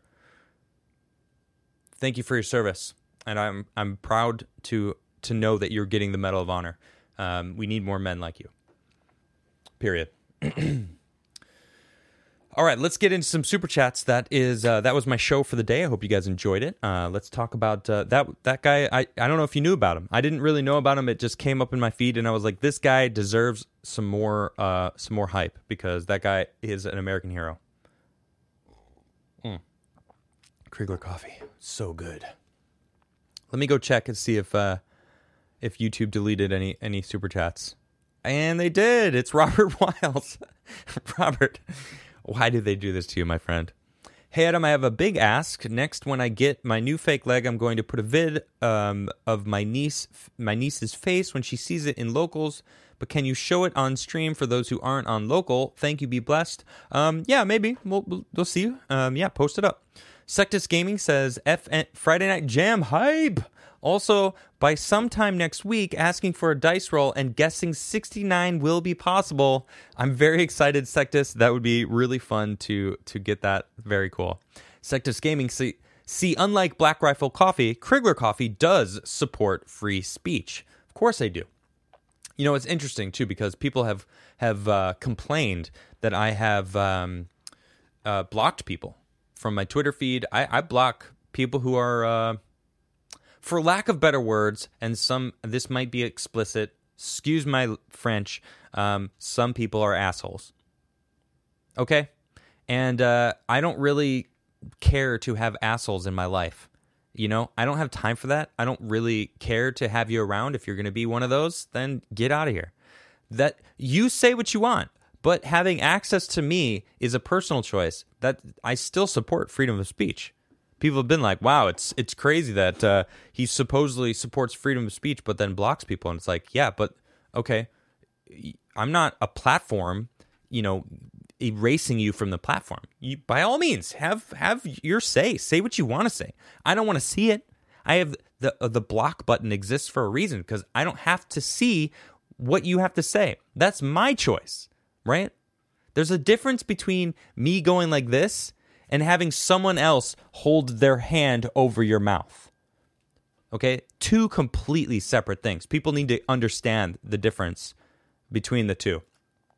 Thank you for your service, and I'm I'm proud to to know that you're getting the Medal of Honor. Um, we need more men like you. Period. All right, let's get into some super chats. That is uh, that was my show for the day. I hope you guys enjoyed it. Uh, let's talk about uh, that that guy. I, I don't know if you knew about him. I didn't really know about him. It just came up in my feed, and I was like, this guy deserves some more uh, some more hype because that guy is an American hero. Mm. Kriegler coffee, so good. Let me go check and see if uh, if YouTube deleted any any super chats, and they did. It's Robert Wiles. Robert, why did they do this to you, my friend? Hey Adam, I have a big ask. Next, when I get my new fake leg, I'm going to put a vid um, of my niece my niece's face when she sees it in locals. but can you show it on stream for those who aren't on local? Thank you, be blessed. Um, yeah, maybe. We'll, we'll, we'll see. Um, yeah, post it up. Sectus Gaming says, F N- Friday Night Jam hype. Also, by sometime next week, asking for a dice roll and guessing sixty-nine will be possible. I'm very excited, Sectus. That would be really fun to to get that. Very cool. Sectus Gaming, see, see, unlike Black Rifle Coffee, Krigler Coffee does support free speech. Of course they do. You know, it's interesting, too, because people have, have uh, complained that I have um, uh, blocked people from my Twitter feed. I, I block people who are... Uh, For lack of better words, and some, this might be explicit, excuse my French, um, some people are assholes. Okay? And uh, I don't really care to have assholes in my life. You know, I don't have time for that. I don't really care to have you around. If you're going to be one of those, then get out of here. That you say what you want, but having access to me is a personal choice. That I still support freedom of speech. People have been like, wow, it's it's crazy that uh, he supposedly supports freedom of speech, but then blocks people. And it's like, yeah, but okay, I'm not a platform, you know, erasing you from the platform. You, by all means, have have your say. Say what you want to say. I don't want to see it. I have the uh, the block button exists for a reason, because I don't have to see what you have to say. That's my choice, right? There's a difference between me going like this and having someone else hold their hand over your mouth. Okay? Two completely separate things. People need to understand the difference between the two.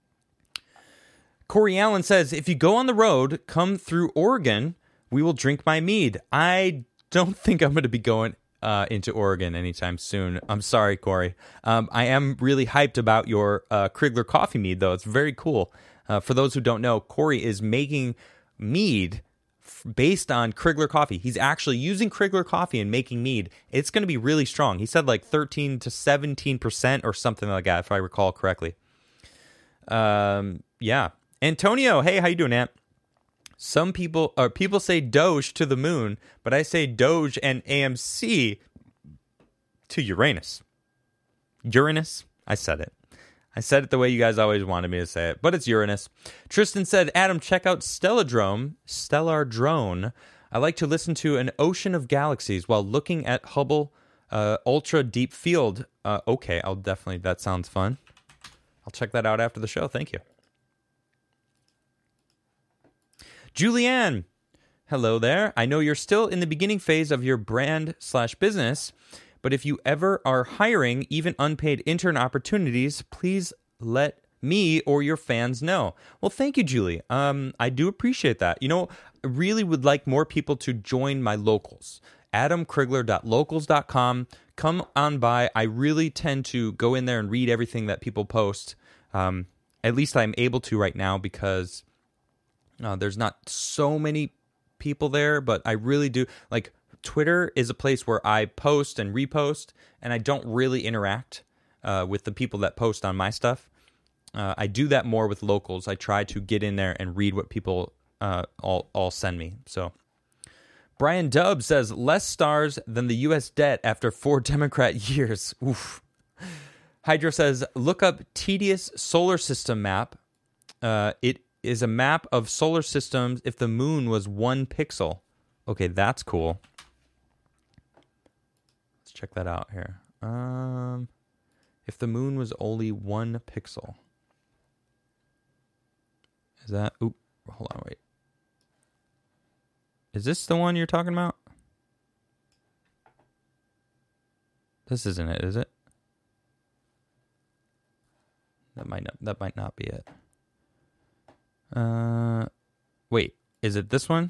Corey Allen says, if you go on the road, come through Oregon, we will drink my mead. I don't think I'm going to be going uh, into Oregon anytime soon. I'm sorry, Corey. Um, I am really hyped about your uh, Krigler coffee mead, though. It's very cool. Uh, for those who don't know, Corey is making mead f- based on Krigler coffee. He's actually using Krigler coffee and making mead. It's going to be really strong. He said like thirteen to seventeen percent or something like that, if I recall correctly. Um, yeah. Antonio, hey, how you doing, Ant? Some people, or people say Doge to the moon, but I say Doge and A M C to Uranus. Uranus? I said it. I said it the way you guys always wanted me to say it, but it's Uranus. Tristan said, Adam, check out Stellardrome, Stellar Drone. I like to listen to an ocean of galaxies while looking at Hubble uh, Ultra Deep Field. Uh, okay, I'll definitely, that sounds fun. I'll check that out after the show. Thank you. Julianne, hello there. I know you're still in the beginning phase of your brand slash business, but if you ever are hiring even unpaid intern opportunities, please let me or your fans know. Well, thank you, Julie. Um, I do appreciate that. You know, I really would like more people to join my locals. adam krigler dot locals dot com. Come on by. I really tend to go in there and read everything that people post. Um, at least I'm able to right now, because uh, there's not so many people there, but I really do like. Twitter is a place where I post and repost, and I don't really interact uh, with the people that post on my stuff. Uh, I do that more with locals. I try to get in there and read what people uh, all all send me. So, Brian Dubb says, less stars than the U S debt after four Democrat years. Oof. Hydra says, look up tedious solar system map. Uh, it is a map of solar systems if the moon was one pixel. Okay, that's cool. Check that out here. Um, if the moon was only one pixel. Is that... Oop, hold on, wait. Is this the one you're talking about? This isn't it, is it? That might not, that might not be it. Uh, wait, is it this one?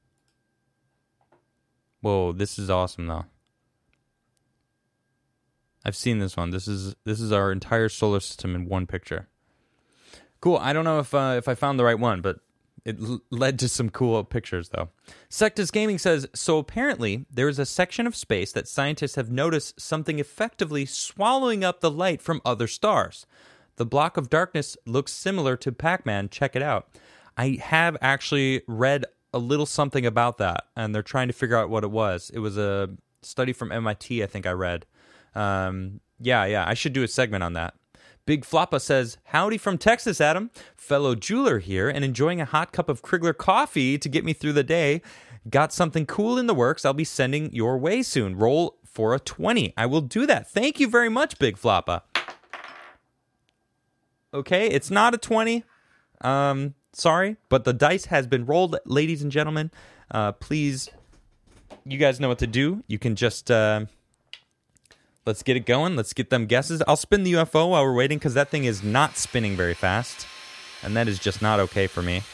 Whoa, this is awesome, though. I've seen this one. This is this is our entire solar system in one picture. Cool. I don't know if uh, if I found the right one, but it l- led to some cool pictures, though. Sectus Gaming says, so apparently there is a section of space that scientists have noticed something effectively swallowing up the light from other stars. The block of darkness looks similar to Pac-Man. Check it out. I have actually read a little something about that, and they're trying to figure out what it was. It was a study from M I T, I think I read. Um, yeah, yeah, I should do a segment on that. Big Floppa says, howdy from Texas, Adam. Fellow jeweler here and enjoying a hot cup of Krigler coffee to get me through the day. Got something cool in the works I'll be sending your way soon. Roll for a twenty. I will do that. Thank you very much, Big Floppa. Okay, it's not a twenty. Um, sorry, but the dice has been rolled, ladies and gentlemen. Uh, please, you guys know what to do. You can just... Uh, Let's get it going. Let's get them guesses. I'll spin the U F O while we're waiting because that thing is not spinning very fast. And that is just not okay for me.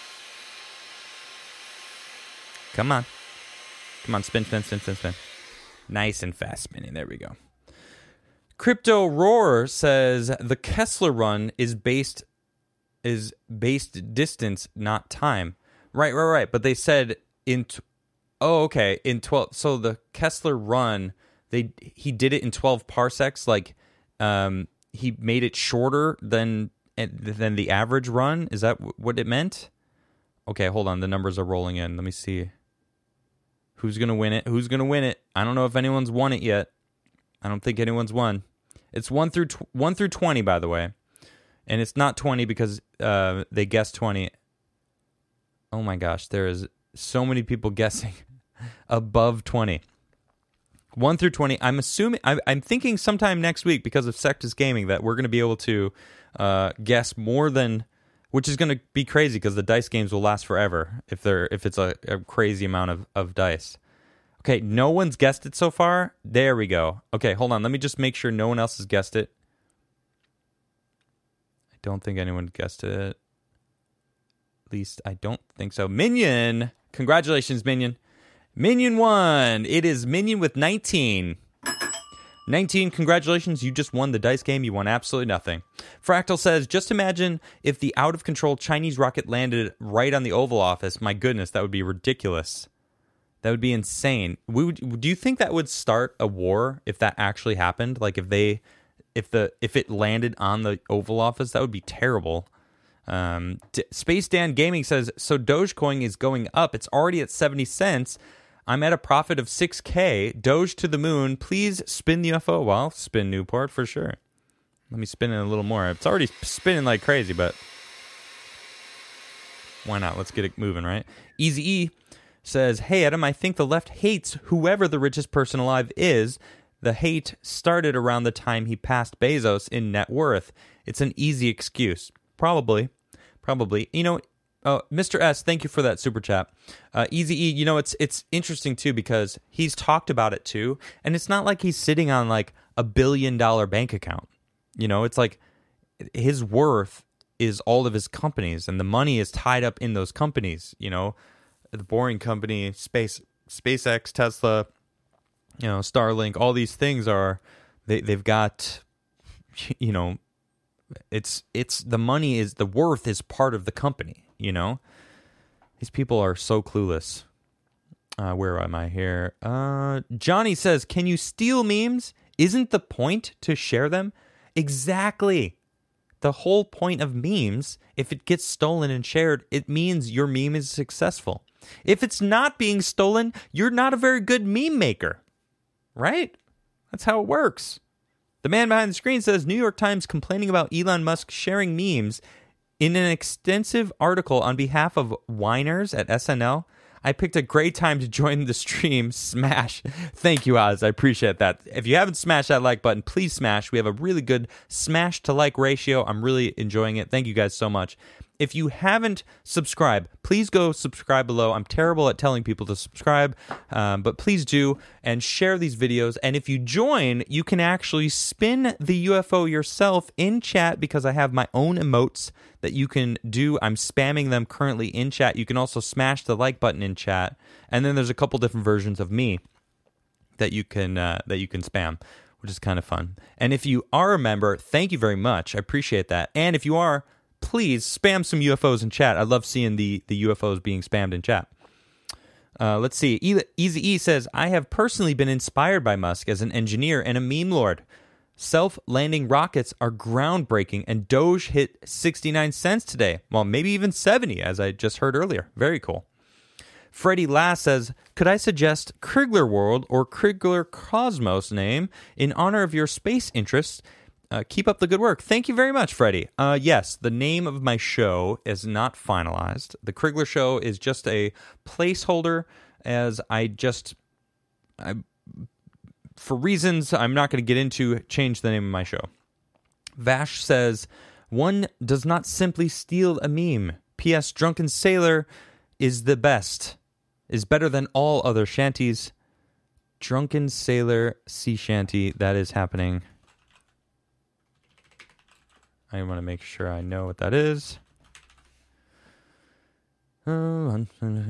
Come on. Come on, spin, spin, spin, spin, spin. Nice and fast spinning. There we go. Crypto Roar says the Kessler run is based is based distance, not time. Right, right, right. But they said in t- oh, okay, in twelve. So the Kessler run, they he did it in twelve parsecs. Like, um, he made it shorter than than the average run. Is that what it meant? Okay, hold on. The numbers are rolling in. Let me see. Who's gonna win it? Who's gonna win it? I don't know if anyone's won it yet. I don't think anyone's won. It's one through tw- one through twenty, by the way, and it's not twenty because uh, they guessed twenty. Oh my gosh, there is so many people guessing above twenty. One through twenty. I'm assuming. I'm, I'm thinking sometime next week because of Sectus Gaming that we're going to be able to uh, guess more than, which is going to be crazy because the dice games will last forever if they're if it's a, a crazy amount of, of dice. Okay, no one's guessed it so far. There we go. Okay, hold on. Let me just make sure no one else has guessed it. I don't think anyone guessed it. At least I don't think so. Minion! Congratulations, Minion. Minion won. It is Minion with nineteen. nineteen, congratulations. You just won the dice game. You won absolutely nothing. Fractal says, just imagine if the out-of-control Chinese rocket landed right on the Oval Office. My goodness, that would be ridiculous. That would be insane. We would, do you think that would start a war if that actually happened? Like if they, if the if it landed on the Oval Office, that would be terrible. Um, D- Space Dan Gaming says, so Dogecoin is going up. It's already at seventy cents. I'm at a profit of six K. Doge to the moon. Please spin the U F O. Well, I'll spin Newport for sure. Let me spin it a little more. It's already spinning like crazy, but why not? Let's get it moving, right? Easy E says, hey, Adam, I think the left hates whoever the richest person alive is. The hate started around the time he passed Bezos in net worth. It's an easy excuse. Probably. Probably. You know, uh, Mister S, thank you for that super chat. Uh, Easy E, you know, it's it's interesting, too, because he's talked about it, too, and it's not like he's sitting on, like, a billion-dollar bank account. You know, it's like his worth is all of his companies, and the money is tied up in those companies, you know. The Boring Company, Space, SpaceX, Tesla, you know, Starlink, all these things are, they, they've got, you know, it's, it's, the money is, the worth is part of the company, you know? These people are so clueless. Uh, where am I here? Uh, Johnny says, can you steal memes? Isn't the point to share them? Exactly. The whole point of memes, if it gets stolen and shared, it means your meme is successful. If it's not being stolen, you're not a very good meme maker, right? That's how it works. The man behind the screen says, New York Times complaining about Elon Musk sharing memes in an extensive article on behalf of whiners at S N L. I picked a great time to join the stream. Smash. Thank you, Oz. I appreciate that. If you haven't smashed that like button, please smash. We have a really good smash to like ratio. I'm really enjoying it. Thank you guys so much. If you haven't subscribed, please go subscribe below. I'm terrible at telling people to subscribe, um, but please do and share these videos. And if you join, you can actually spin the U F O yourself in chat because I have my own emotes that you can do. I'm spamming them currently in chat. You can also smash the like button in chat. And then there's a couple different versions of me that you can uh, that you can spam, which is kind of fun. And if you are a member, thank you very much. I appreciate that. And if you are, please spam some U F Os in chat. I love seeing the, the U F Os being spammed in chat. Uh, let's see. E- Easy E says, I have personally been inspired by Musk as an engineer and a meme lord. Self-landing rockets are groundbreaking, and Doge hit sixty-nine cents today. Well, maybe even seventy, as I just heard earlier. Very cool. Freddie Lass says, could I suggest Krigler World or Krigler Cosmos name in honor of your space interests? Uh, keep up the good work. Thank you very much, Freddie. Uh, yes, the name of my show is not finalized. The Krigler Show is just a placeholder, as I just, I, for reasons I'm not going to get into, change the name of my show. Vash says, one does not simply steal a meme. P S. Drunken Sailor is the best, is better than all other shanties. Drunken Sailor sea shanty, that is happening. I want to make sure I know what that is. The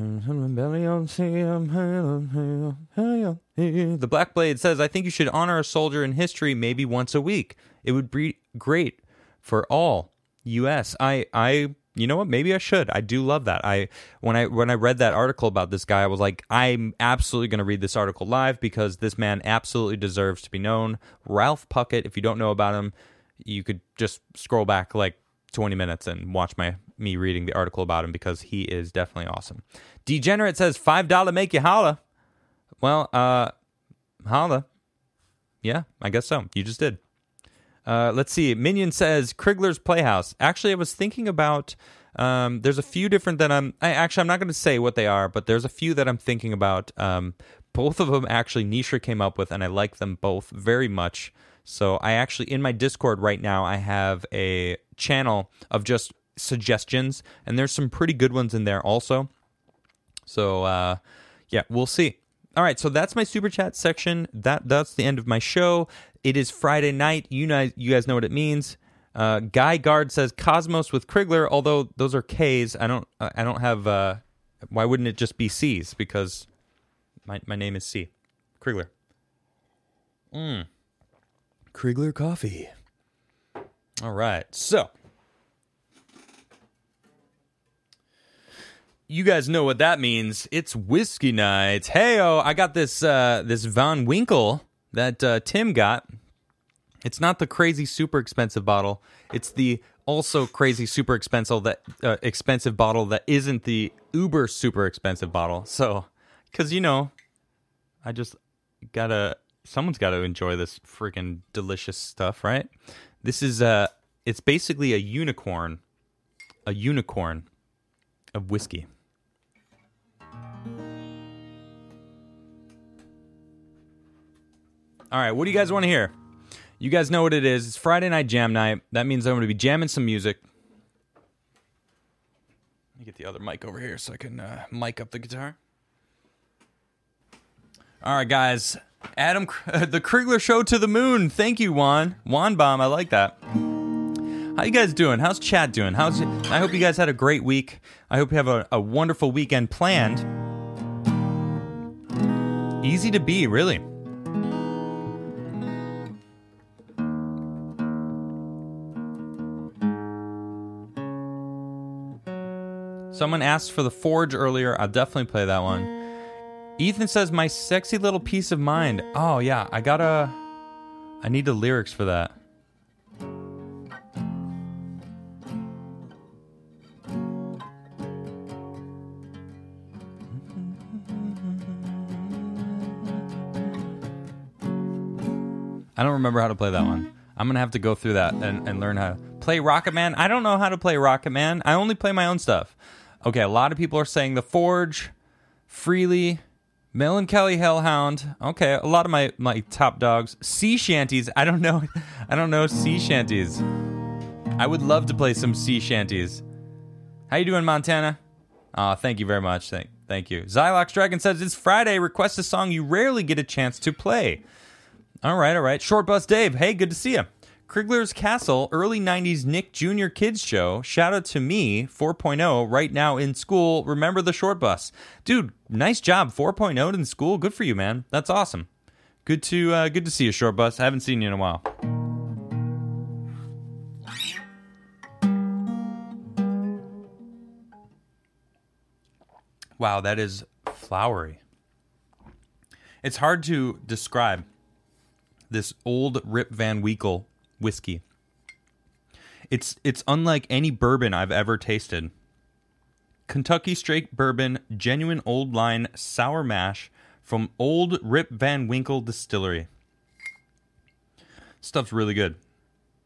Black Blade says, I think you should honor a soldier in history maybe once a week. It would be great for all U S. I, I, you know what? Maybe I should. I do love that. I when I when I read that article about this guy, I was like, I'm absolutely going to read this article live because this man absolutely deserves to be known. Ralph Puckett, if you don't know about him, you could just scroll back like twenty minutes and watch my me reading the article about him because he is definitely awesome. Degenerate says, five dollars make you holla. Well, uh, holla. Yeah, I guess so. You just did. Uh, let's see. Minion says, Krigler's Playhouse. Actually, I was thinking about, um, there's a few different that I'm, I, actually, I'm not going to say what they are, but there's a few that I'm thinking about. Um, both of them actually Nisha came up with, and I like them both very much. So I actually, in my Discord right now, I have a channel of just suggestions, and there's some pretty good ones in there also. So, uh, yeah, we'll see. All right, so that's my Super Chat section. That That's the end of my show. It is Friday night. You know, you guys know what it means. Uh, Guy Guard says Cosmos with Krigler, although those are K's. I don't I don't have, uh, why wouldn't it just be C's? Because my, my name is C. Krigler. Mmm. Krigler coffee. All right, so you guys know what that means. It's whiskey night. Hey-o, I got this uh, this Van Winkle that uh, Tim got. It's not the crazy super expensive bottle. It's the also crazy super expensive that uh, expensive bottle that isn't the uber super expensive bottle. So, because you know, I just gotta. Someone's got to enjoy this freaking delicious stuff, right? This is uh it's basically a unicorn, a unicorn of whiskey. All right, what do you guys want to hear? You guys know what it is. It's Friday night jam night. That means I'm going to be jamming some music. Let me get the other mic over here so I can uh, mic up the guitar. All right, guys. Adam, the Krigler Show to the moon. Thank you, Juan. Juan Bomb, I like that. How you guys doing? How's chat doing? How's? I hope you guys had a great week. I hope you have a, a wonderful weekend planned. Easy to be, really. Someone asked for The Forge earlier. I'll definitely play that one. Ethan says, my sexy little piece of mind. Oh, yeah. I gotta... I need the lyrics for that. I don't remember how to play that one. I'm gonna have to go through that and, and learn how to play Rocket Man. I don't know how to play Rocket Man. I only play my own stuff. Okay, a lot of people are saying The Forge, Freely, Melancholy Hellhound. Okay, a lot of my, my top dogs. Sea Shanties. I don't know. I don't know sea shanties. I would love to play some sea shanties. How you doing, Montana? Aw, oh, thank you very much. Thank, thank you. Xylox Dragon says, it's Friday. Request a song you rarely get a chance to play. All right, all right. Short Bus Dave. Hey, good to see you. Krigler's Castle, early nineties Nick Junior Kids Show. Shout out to me, four point oh, right now in school. Remember the short bus. Dude, nice job, four point oh in school. Good for you, man. That's awesome. Good to uh, good to see you, Short Bus. I haven't seen you in a while. Wow, that is flowery. It's hard to describe this old Rip Van Winkle whiskey. It's it's unlike any bourbon I've ever tasted. Kentucky straight bourbon, genuine old line sour mash from Old Rip Van Winkle Distillery. Stuff's really good.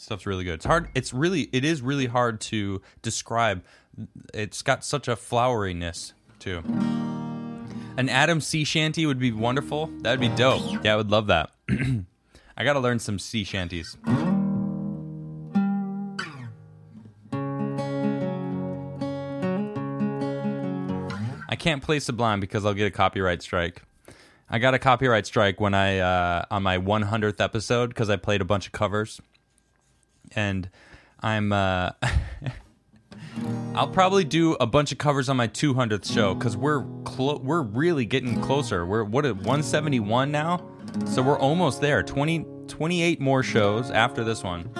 Stuff's really good. It's hard. It's really. It is really hard to describe. It's got such a floweriness too. An Adam sea shanty would be wonderful. That'd be dope. Yeah, I would love that. I gotta learn some sea shanties. I can't play Sublime because I'll get a copyright strike. I got a copyright strike when I uh, on my one hundredth episode because I played a bunch of covers, and I'm uh, I'll probably do a bunch of covers on my two hundredth show because we're clo- we're really getting closer. We're what at one seventy-one now, so we're almost there. twenty, twenty-eight more shows after this one.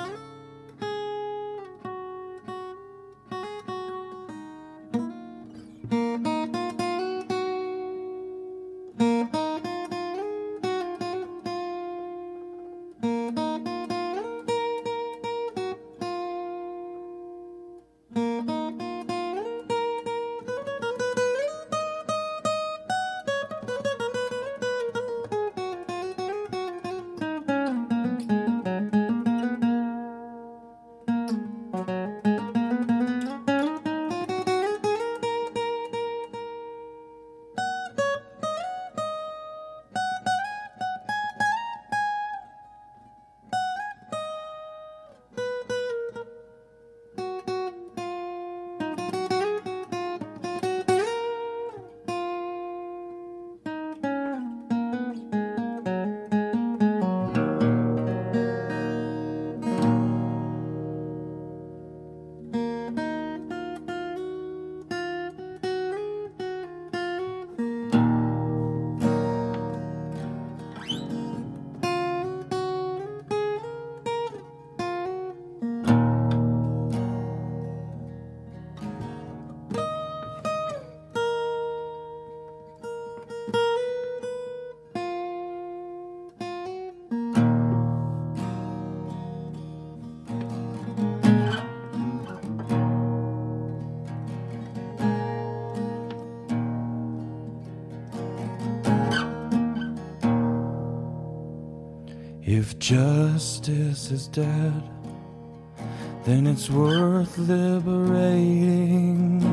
If justice is dead, then it's worth liberating.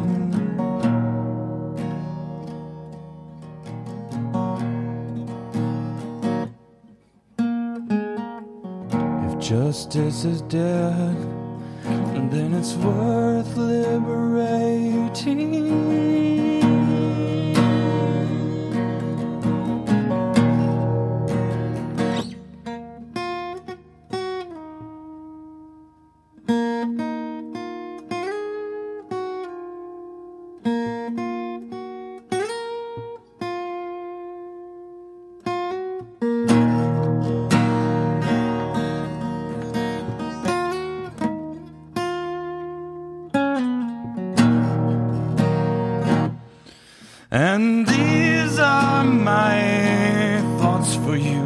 If justice is dead, then it's worth liberating. And these are my thoughts for you.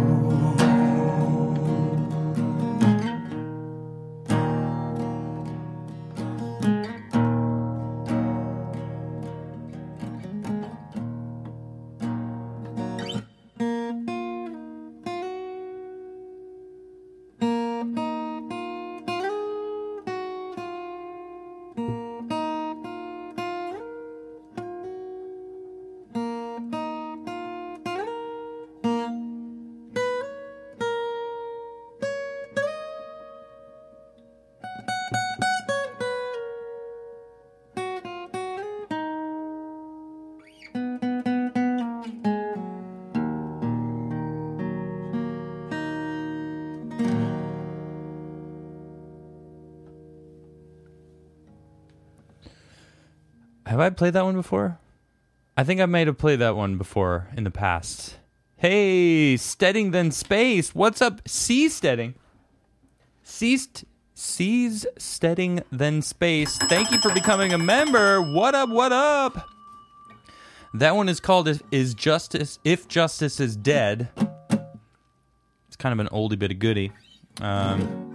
Have I played that one before? I think I might have played that one before in the past. Hey, Steading Then Space. What's up, C Steading? Ceased, C's Steading Then Space. Thank you for becoming a member. What up, what up? That one is called Is Justice, If Justice Is Dead. It's kind of an oldie bit of goodie. Um,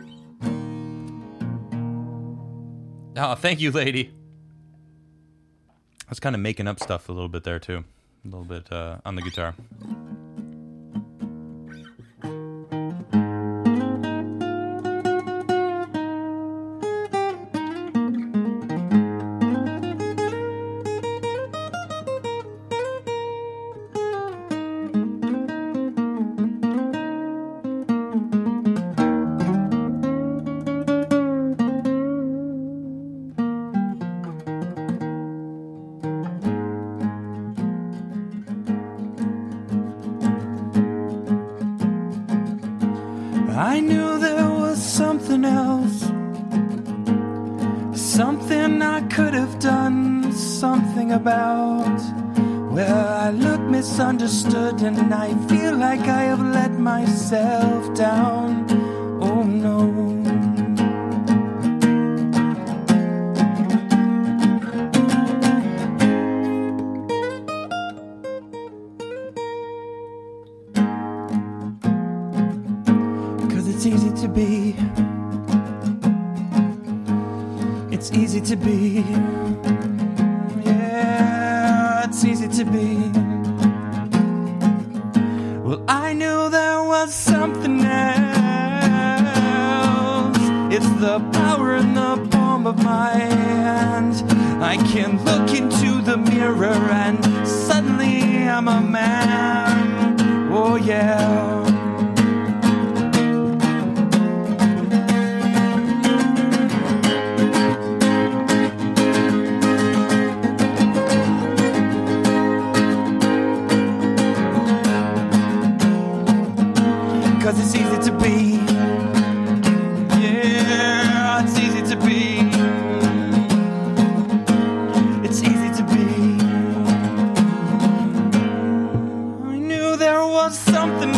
oh, thank you, lady. I was kind of making up stuff a little bit there, too. A little bit uh, on the guitar. something I could have done something about. Well, I look misunderstood and I feel like I have let myself down. Oh no. Cause it's easy to be. It's easy to be. It's easy to be. Well, I knew there was something else. It's the power in the palm of my hand. I can look into the mirror and suddenly I'm a man. Oh yeah. Cause it's easy to be. Yeah, it's easy to be. It's easy to be. I knew there was something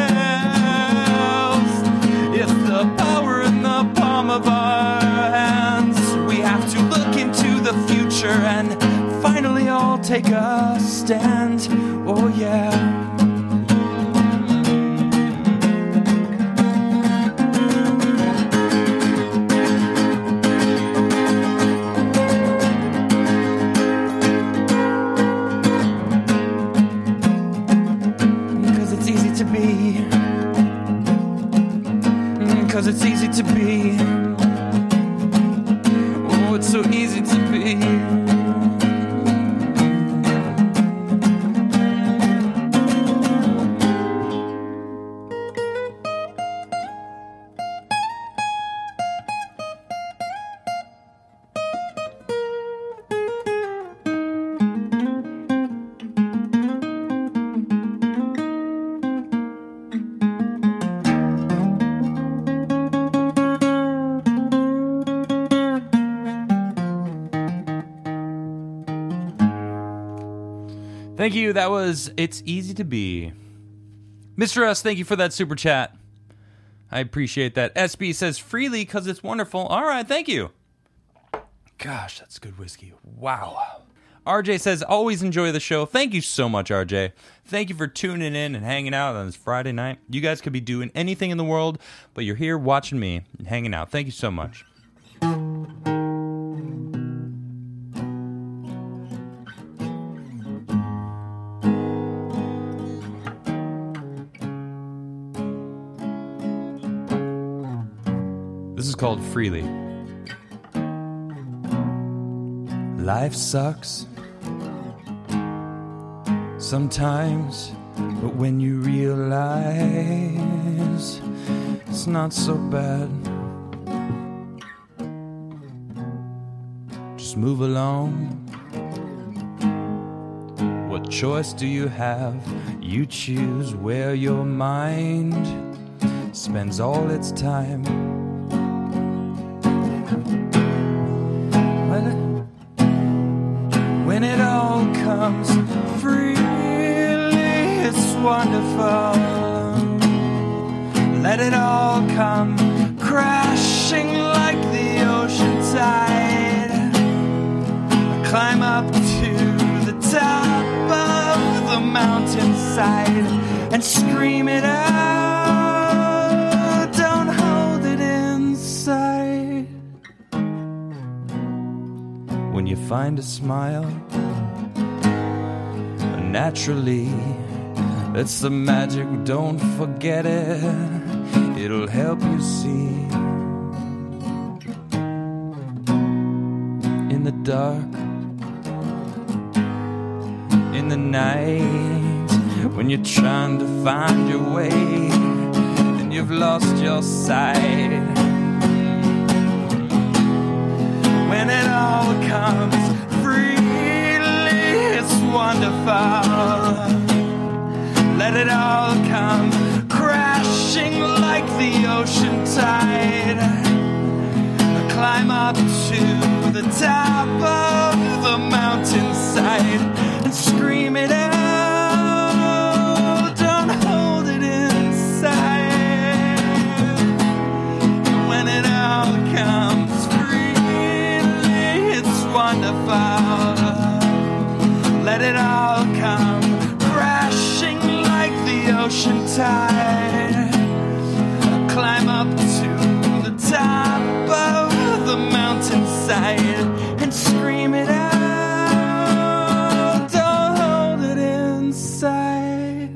else. It's the power in the palm of our hands. We have to look into the future and finally all take a stand. Oh yeah. Cause it's easy to be. Oh, it's so easy to be. Thank you. That was It's Easy to Be. Mister S, thank you for that super chat. I appreciate that. S B says freely because it's wonderful. All right, thank you. Gosh, that's good whiskey. Wow. R J says, always enjoy the show. Thank you so much, R J. Thank you for tuning in and hanging out on this Friday night. You guys could be doing anything in the world, but you're here watching me and hanging out. Thank you so much. This is called Freely. Life sucks sometimes, but when you realize it's not so bad, just move along. What choice do you have? You choose where your mind spends all its time. When it all comes freely, it's wonderful. Let it all come crashing like the ocean tide. Climb up to the top of the mountainside and scream it out. Don't hold it inside. When you find a smile, naturally, it's the magic, don't forget it. It'll help you see. In the dark, in the night, when you're trying to find your way and you've lost your sight. When it all comes freely, it's wonderful. Let it all come crashing like the ocean tide. Climb up to the top of the mountainside and scream it out. Don't hold it inside. And when it all comes freely, it's wonderful. Let it all come crashing like the ocean tide. Climb up to the top of the mountainside and scream it out. Don't hold it inside.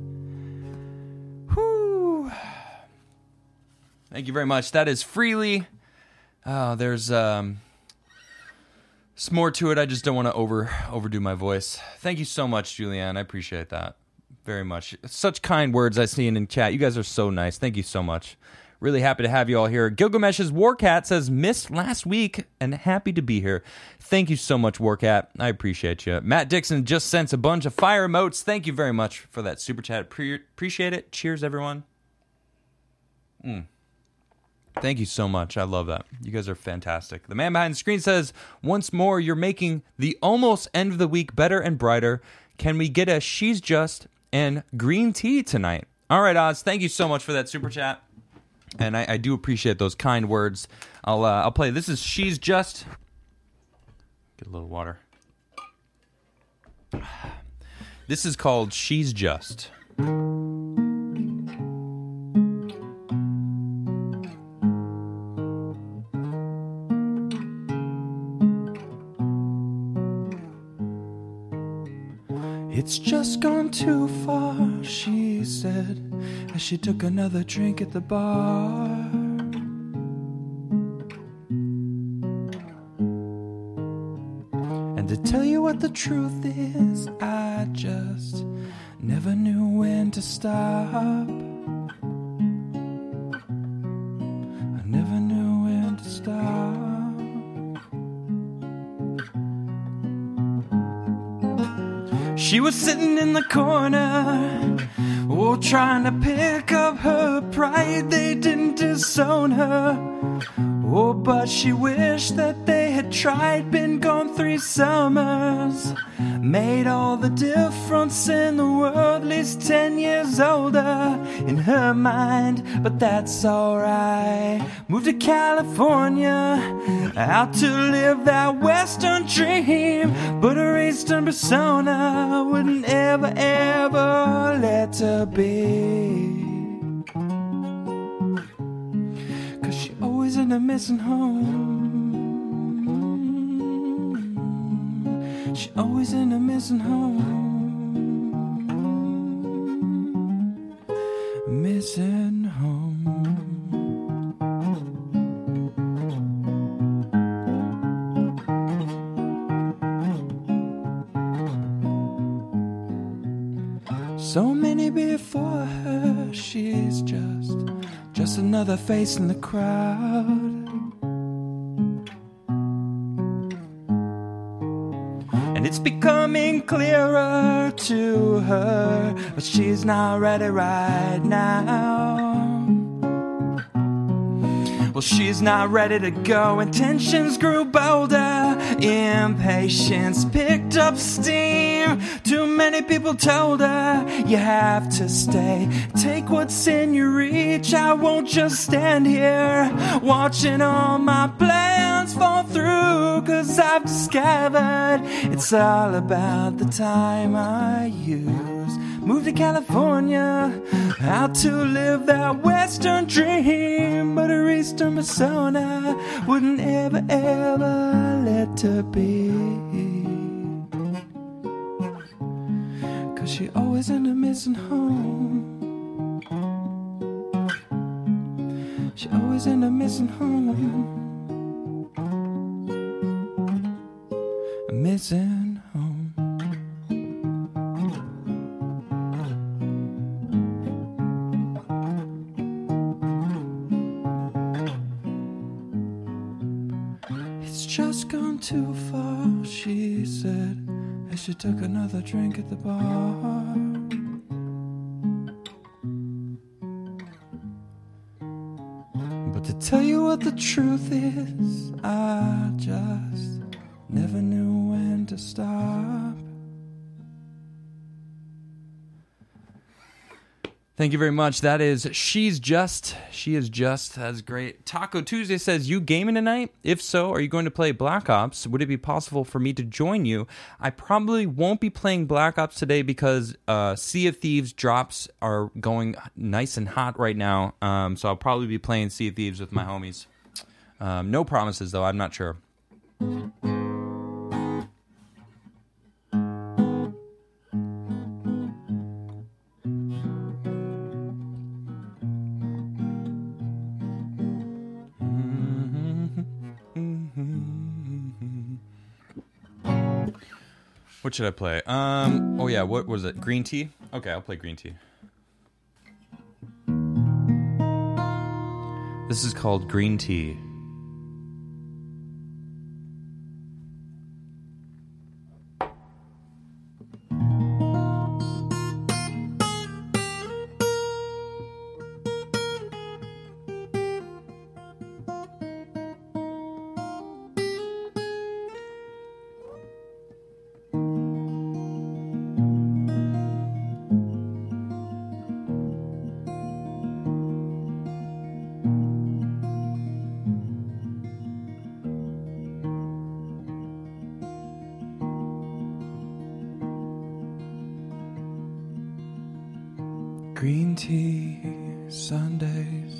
Whew. Thank you very much. That is Freely. Oh, there's um, some more to it. I just don't want to over overdo my voice. Thank you so much, Julianne. I appreciate that very much. Such kind words I see in chat. You guys are so nice. Thank you so much. Really happy to have you all here. Gilgamesh's Warcat says, missed last week and happy to be here. Thank you so much, Warcat. I appreciate you. Matt Dixon just sent a bunch of fire emotes. Thank you very much for that super chat. Pre- appreciate it. Cheers, everyone. Mm. Thank you so much. I love that. You guys are fantastic. The man behind the screen says, once more, you're making the almost end of the week better and brighter. Can we get a She's Just and green tea tonight? All right, Oz. Thank you so much for that super chat. And I, I do appreciate those kind words. I'll uh, I'll play. This is She's Just. Get a little water. This is called She's Just. It's just gone too far, she said, as she took another drink at the bar. And to tell you what the truth is, I just never knew when to stop. I never knew when to stop. She was sitting in the corner, oh, trying to pick up her pride. They didn't disown her, oh, but she wished that they had tried. Been gone three summers, made all the difference in the world. At least ten years older in her mind, but that's alright. Moved to California, out to live that Western dream, but her Eastern persona wouldn't ever, ever let her be. Cause she always ended up missing home. She always ended up missing home. Missing home. So many before her, she's just, just another face in the crowd. And it's becoming clearer to her, but she's not ready right now. Well, she's not ready to go, and tensions grew bolder. Impatience picked up steam. Too many people told her, you have to stay. Take what's in your reach. I won't just stand here watching all my plans fall through. Cause I've discovered it's all about the time I use. Moved to California, out to live that Western dream, but her Eastern persona wouldn't ever, ever let her be. Cause she always ended up missing home. She always ended up missing home. Missing home. Just gone too far, she said, as she took another drink at the bar. But to tell you what the truth is, I just never knew when to stop. Thank you very much. That is She's Just. She is Just. That's great. Taco Tuesday says, you gaming tonight? If so, are you going to play Black Ops? Would it be possible for me to join you? I probably won't be playing Black Ops today because uh, Sea of Thieves drops are going nice and hot right now. Um, so I'll probably be playing Sea of Thieves with my homies. Um, no promises, though. I'm not sure. What should I play? Um. Oh, yeah. What was it? Green tea? Okay, I'll play green tea. This is called Green Tea. Green tea Sundays,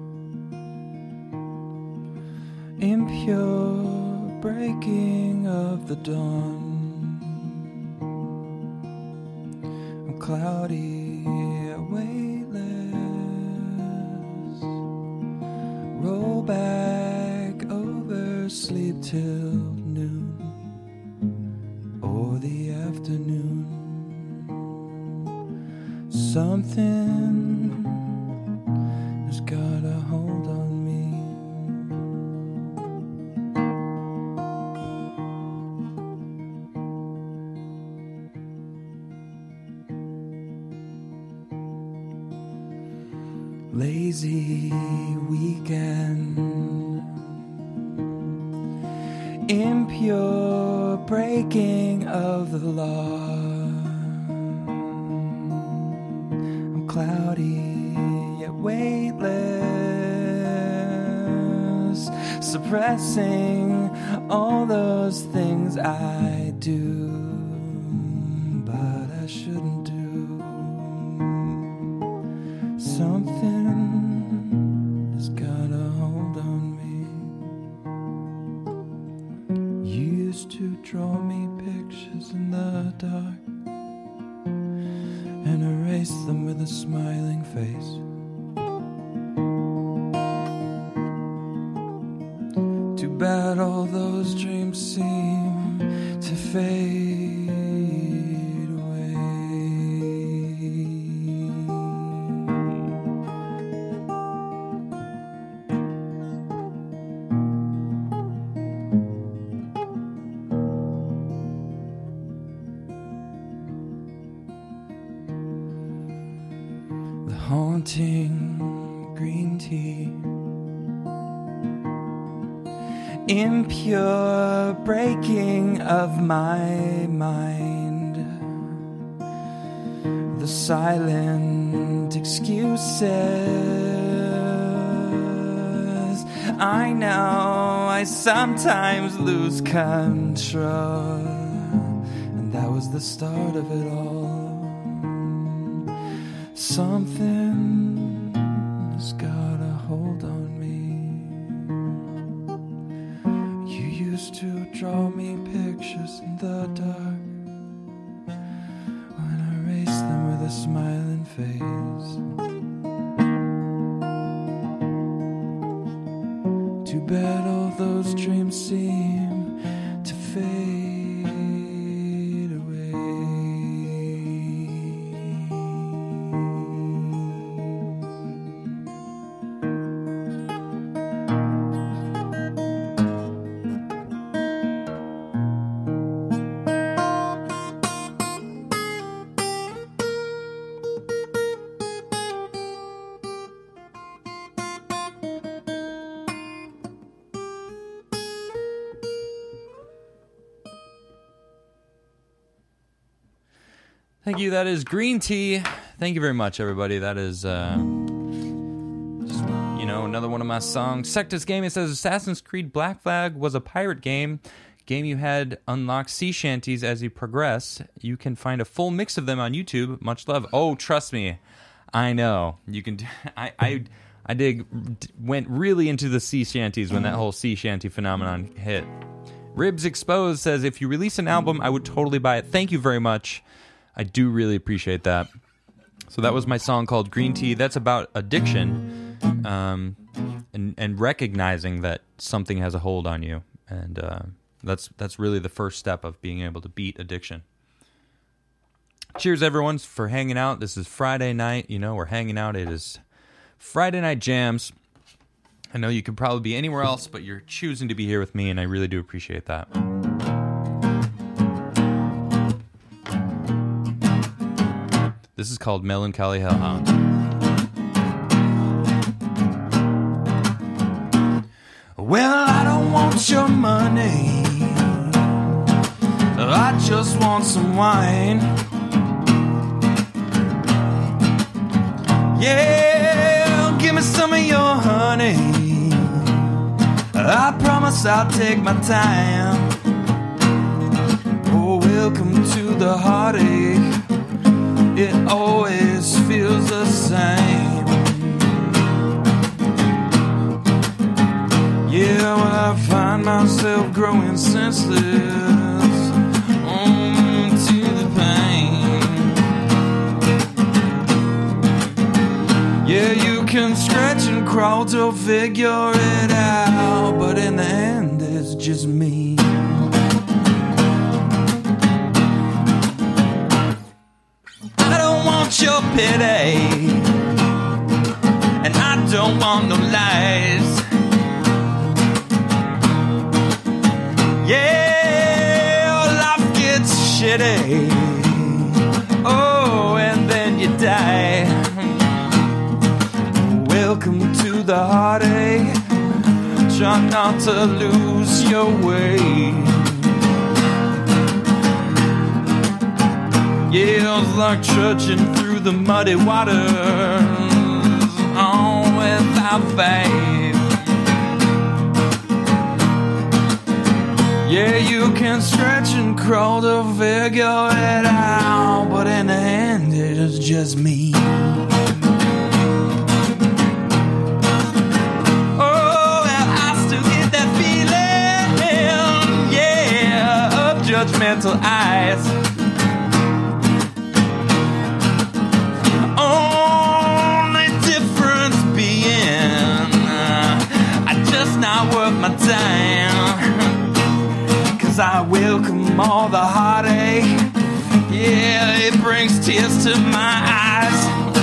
impure breaking of the dawn. I'm cloudy, weightless. Roll back over, sleep till noon or the afternoon. Something has got a hold on me. Lazy weekend, impure breaking of the law. Cloudy yet weightless, suppressing all those things I do, but I shouldn't do. Something has got a hold on me. You used to draw me pictures in the dark and erase them with a smiling face. Too bad all those dreams seem to fade away. Haunting green tea, impure breaking of my mind, the silent excuses. I know I sometimes lose control, and that was the start of it all. Something has got a hold on me. You used to draw me pictures in the dark when I erased them with a smiling face. Too bad all those dreams seem to fade away. Thank you. That is Green Tea. Thank you very much, everybody. That is, uh, just, you know, another one of my songs. Sectus Gaming says Assassin's Creed Black Flag was a pirate game. Game you had unlock sea shanties as you progress. You can find a full mix of them on YouTube. Much love. Oh, trust me, I know you can. I I I dig went really into the sea shanties when that whole sea shanty phenomenon hit. Ribs Exposed says if you release an album, I would totally buy it. Thank you very much. I do really appreciate that. So that was my song called Green Tea. That's about addiction, um, and and recognizing that something has a hold on you and. Uh, That's that's really the first step of being able to beat addiction. Cheers, everyone, for hanging out. This is Friday night. You know, we're hanging out. It is Friday Night Jams. I know you could probably be anywhere else, but you're choosing to be here with me, and I really do appreciate that. This is called Melancholy Hellhound. Well, I don't want your money. I just want some wine. Yeah, give me some of your honey. I promise I'll take my time. Oh, welcome to the heartache. It always feels the same. Yeah, well, I find myself growing senseless um, to the pain. Yeah, you can scratch and crawl to figure it out, but in the end, it's just me. I don't want your pity, and I don't want no lies. Yeah, life gets shitty. Oh, and then you die. Welcome to the heartache. Try not to lose your way. Yeah, it's like trudging through the muddy waters. Oh, without faith. Yeah, you can stretch and crawl to figure it out, but in the end, it's just me. Oh, well, I still get that feeling, yeah, of judgmental eyes. Only difference being, uh, I just not worth my time. I welcome all the heartache. Yeah, it brings tears to my eyes.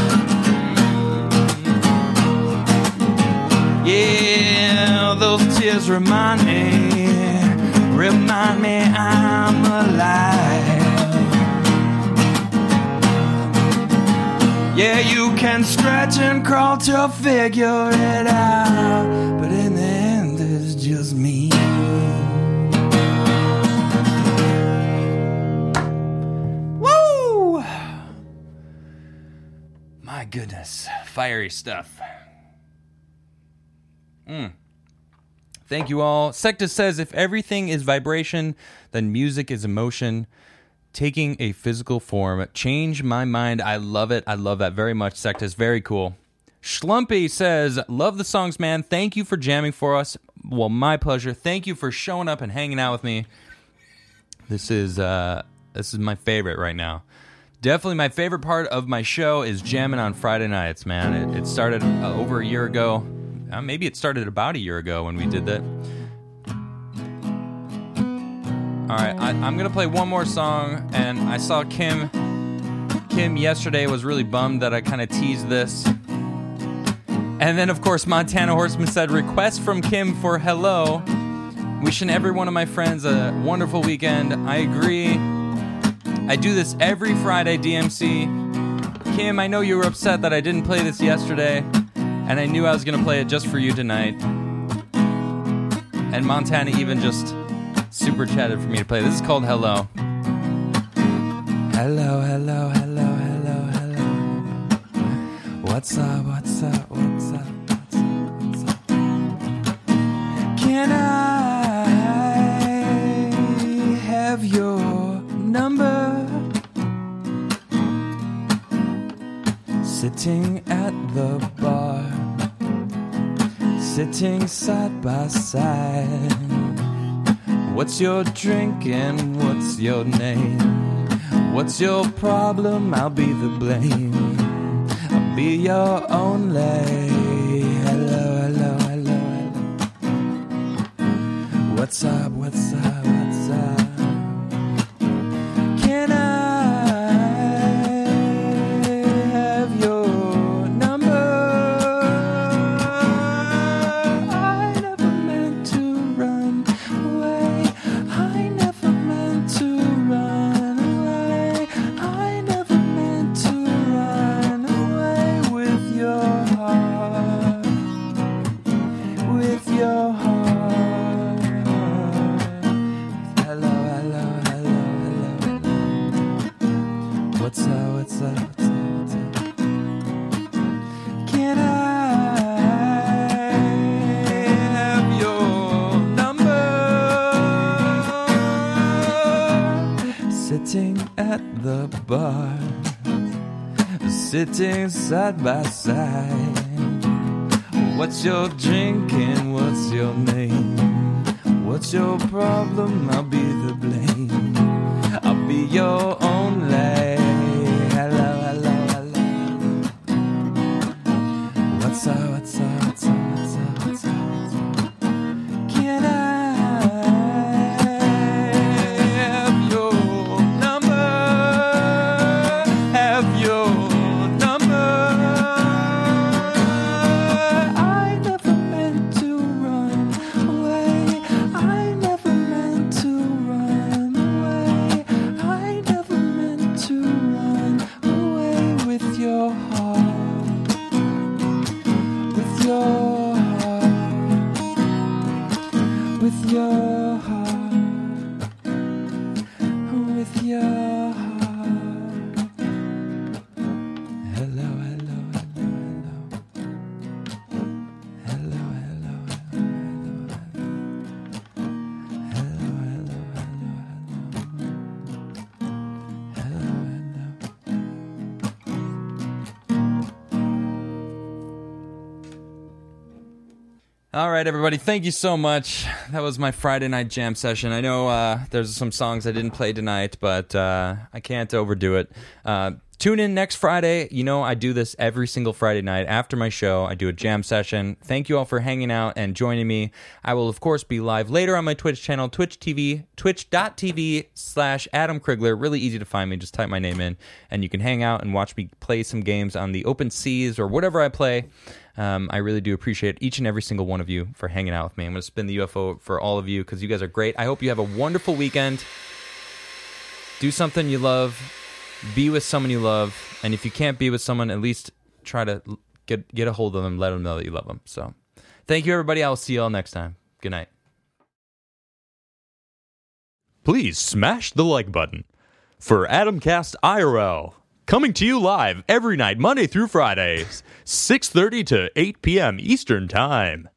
Yeah, those tears remind me, remind me I'm alive. Yeah, you can scratch and crawl to figure it out, but in the end, it's just me. My goodness, fiery stuff. Mm. Thank you all. Sectus says, if everything is vibration, then music is emotion, taking a physical form. Change my mind. I love it. I love that very much, Sectus. Very cool. Schlumpy says, love the songs, man. Thank you for jamming for us. Well, my pleasure. Thank you for showing up and hanging out with me. This is uh, this is my favorite right now. Definitely my favorite part of my show is jamming on Friday nights, man. It, it started uh, over a year ago. Uh, maybe it started about a year ago when we did that. All right, I, I'm going to play one more song, and I saw Kim. Kim yesterday was really bummed that I kind of teased this. And then, of course, Montana Horseman said, request from Kim for hello. Wishing every one of my friends a wonderful weekend. I agree. I do this every Friday, D M C. Kim, I know you were upset that I didn't play this yesterday, and I knew I was going to play it just for you tonight. And Montana even just super chatted for me to play. This is called Hello. Hello, hello, hello, hello, hello. What's up, what's up, what's up, what's up, what's up? Can I have your number? Sitting at the bar, sitting side by side. What's your drink and what's your name? What's your problem? I'll be the blame. I'll be your only. Hello, hello, hello, hello. What's up, what's up, what's up? Can I have your number? I never meant to run away. I never meant to run away. I never meant to run away with your heart. With your heart. Hello, hello, hello, hello, hello. What's up, what's up, what's up, what's up? Can I have your number? Sitting at the bar, sitting side by side. What's your drink and what's your name? What's your problem? I'll be the blame. I'll be your only. Hello, hello, hello. What's up, what's up, what's up, what's up, what's up, what's up? Can I have your number? Have your number? I never meant to run away. I never meant to run away. I never meant to run away with your heart. With your heart. With your heart. With your heart. Hello, hello, hello, hello. Hello, hello, hello, hello, hello. Hello, hello, hello, hello. Hello, hello. All right, everybody. Thank you so much. That was my Friday night jam session. I know uh, there's some songs I didn't play tonight, but uh, I can't overdo it. Uh, tune in next Friday. You know, I do this every single Friday night after my show. I do a jam session. Thank you all for hanging out and joining me. I will, of course, be live later on my Twitch channel, Twitch T V, twitch.tv slash Adam Krigler. Really easy to find me. Just type my name in, and you can hang out and watch me play some games on the open seas or whatever I play. Um, I really do appreciate each and every single one of you for hanging out with me. I'm going to spin the U F O for all of you because you guys are great. I hope you have a wonderful weekend. Do something you love. Be with someone you love. And if you can't be with someone, at least try to get get a hold of them. Let them know that you love them. So thank you, everybody. I'll see you all next time. Good night. Please smash the like button. For Adamcast I R L, coming to you live every night, Monday through Fridays, six thirty to eight p.m. Eastern Time.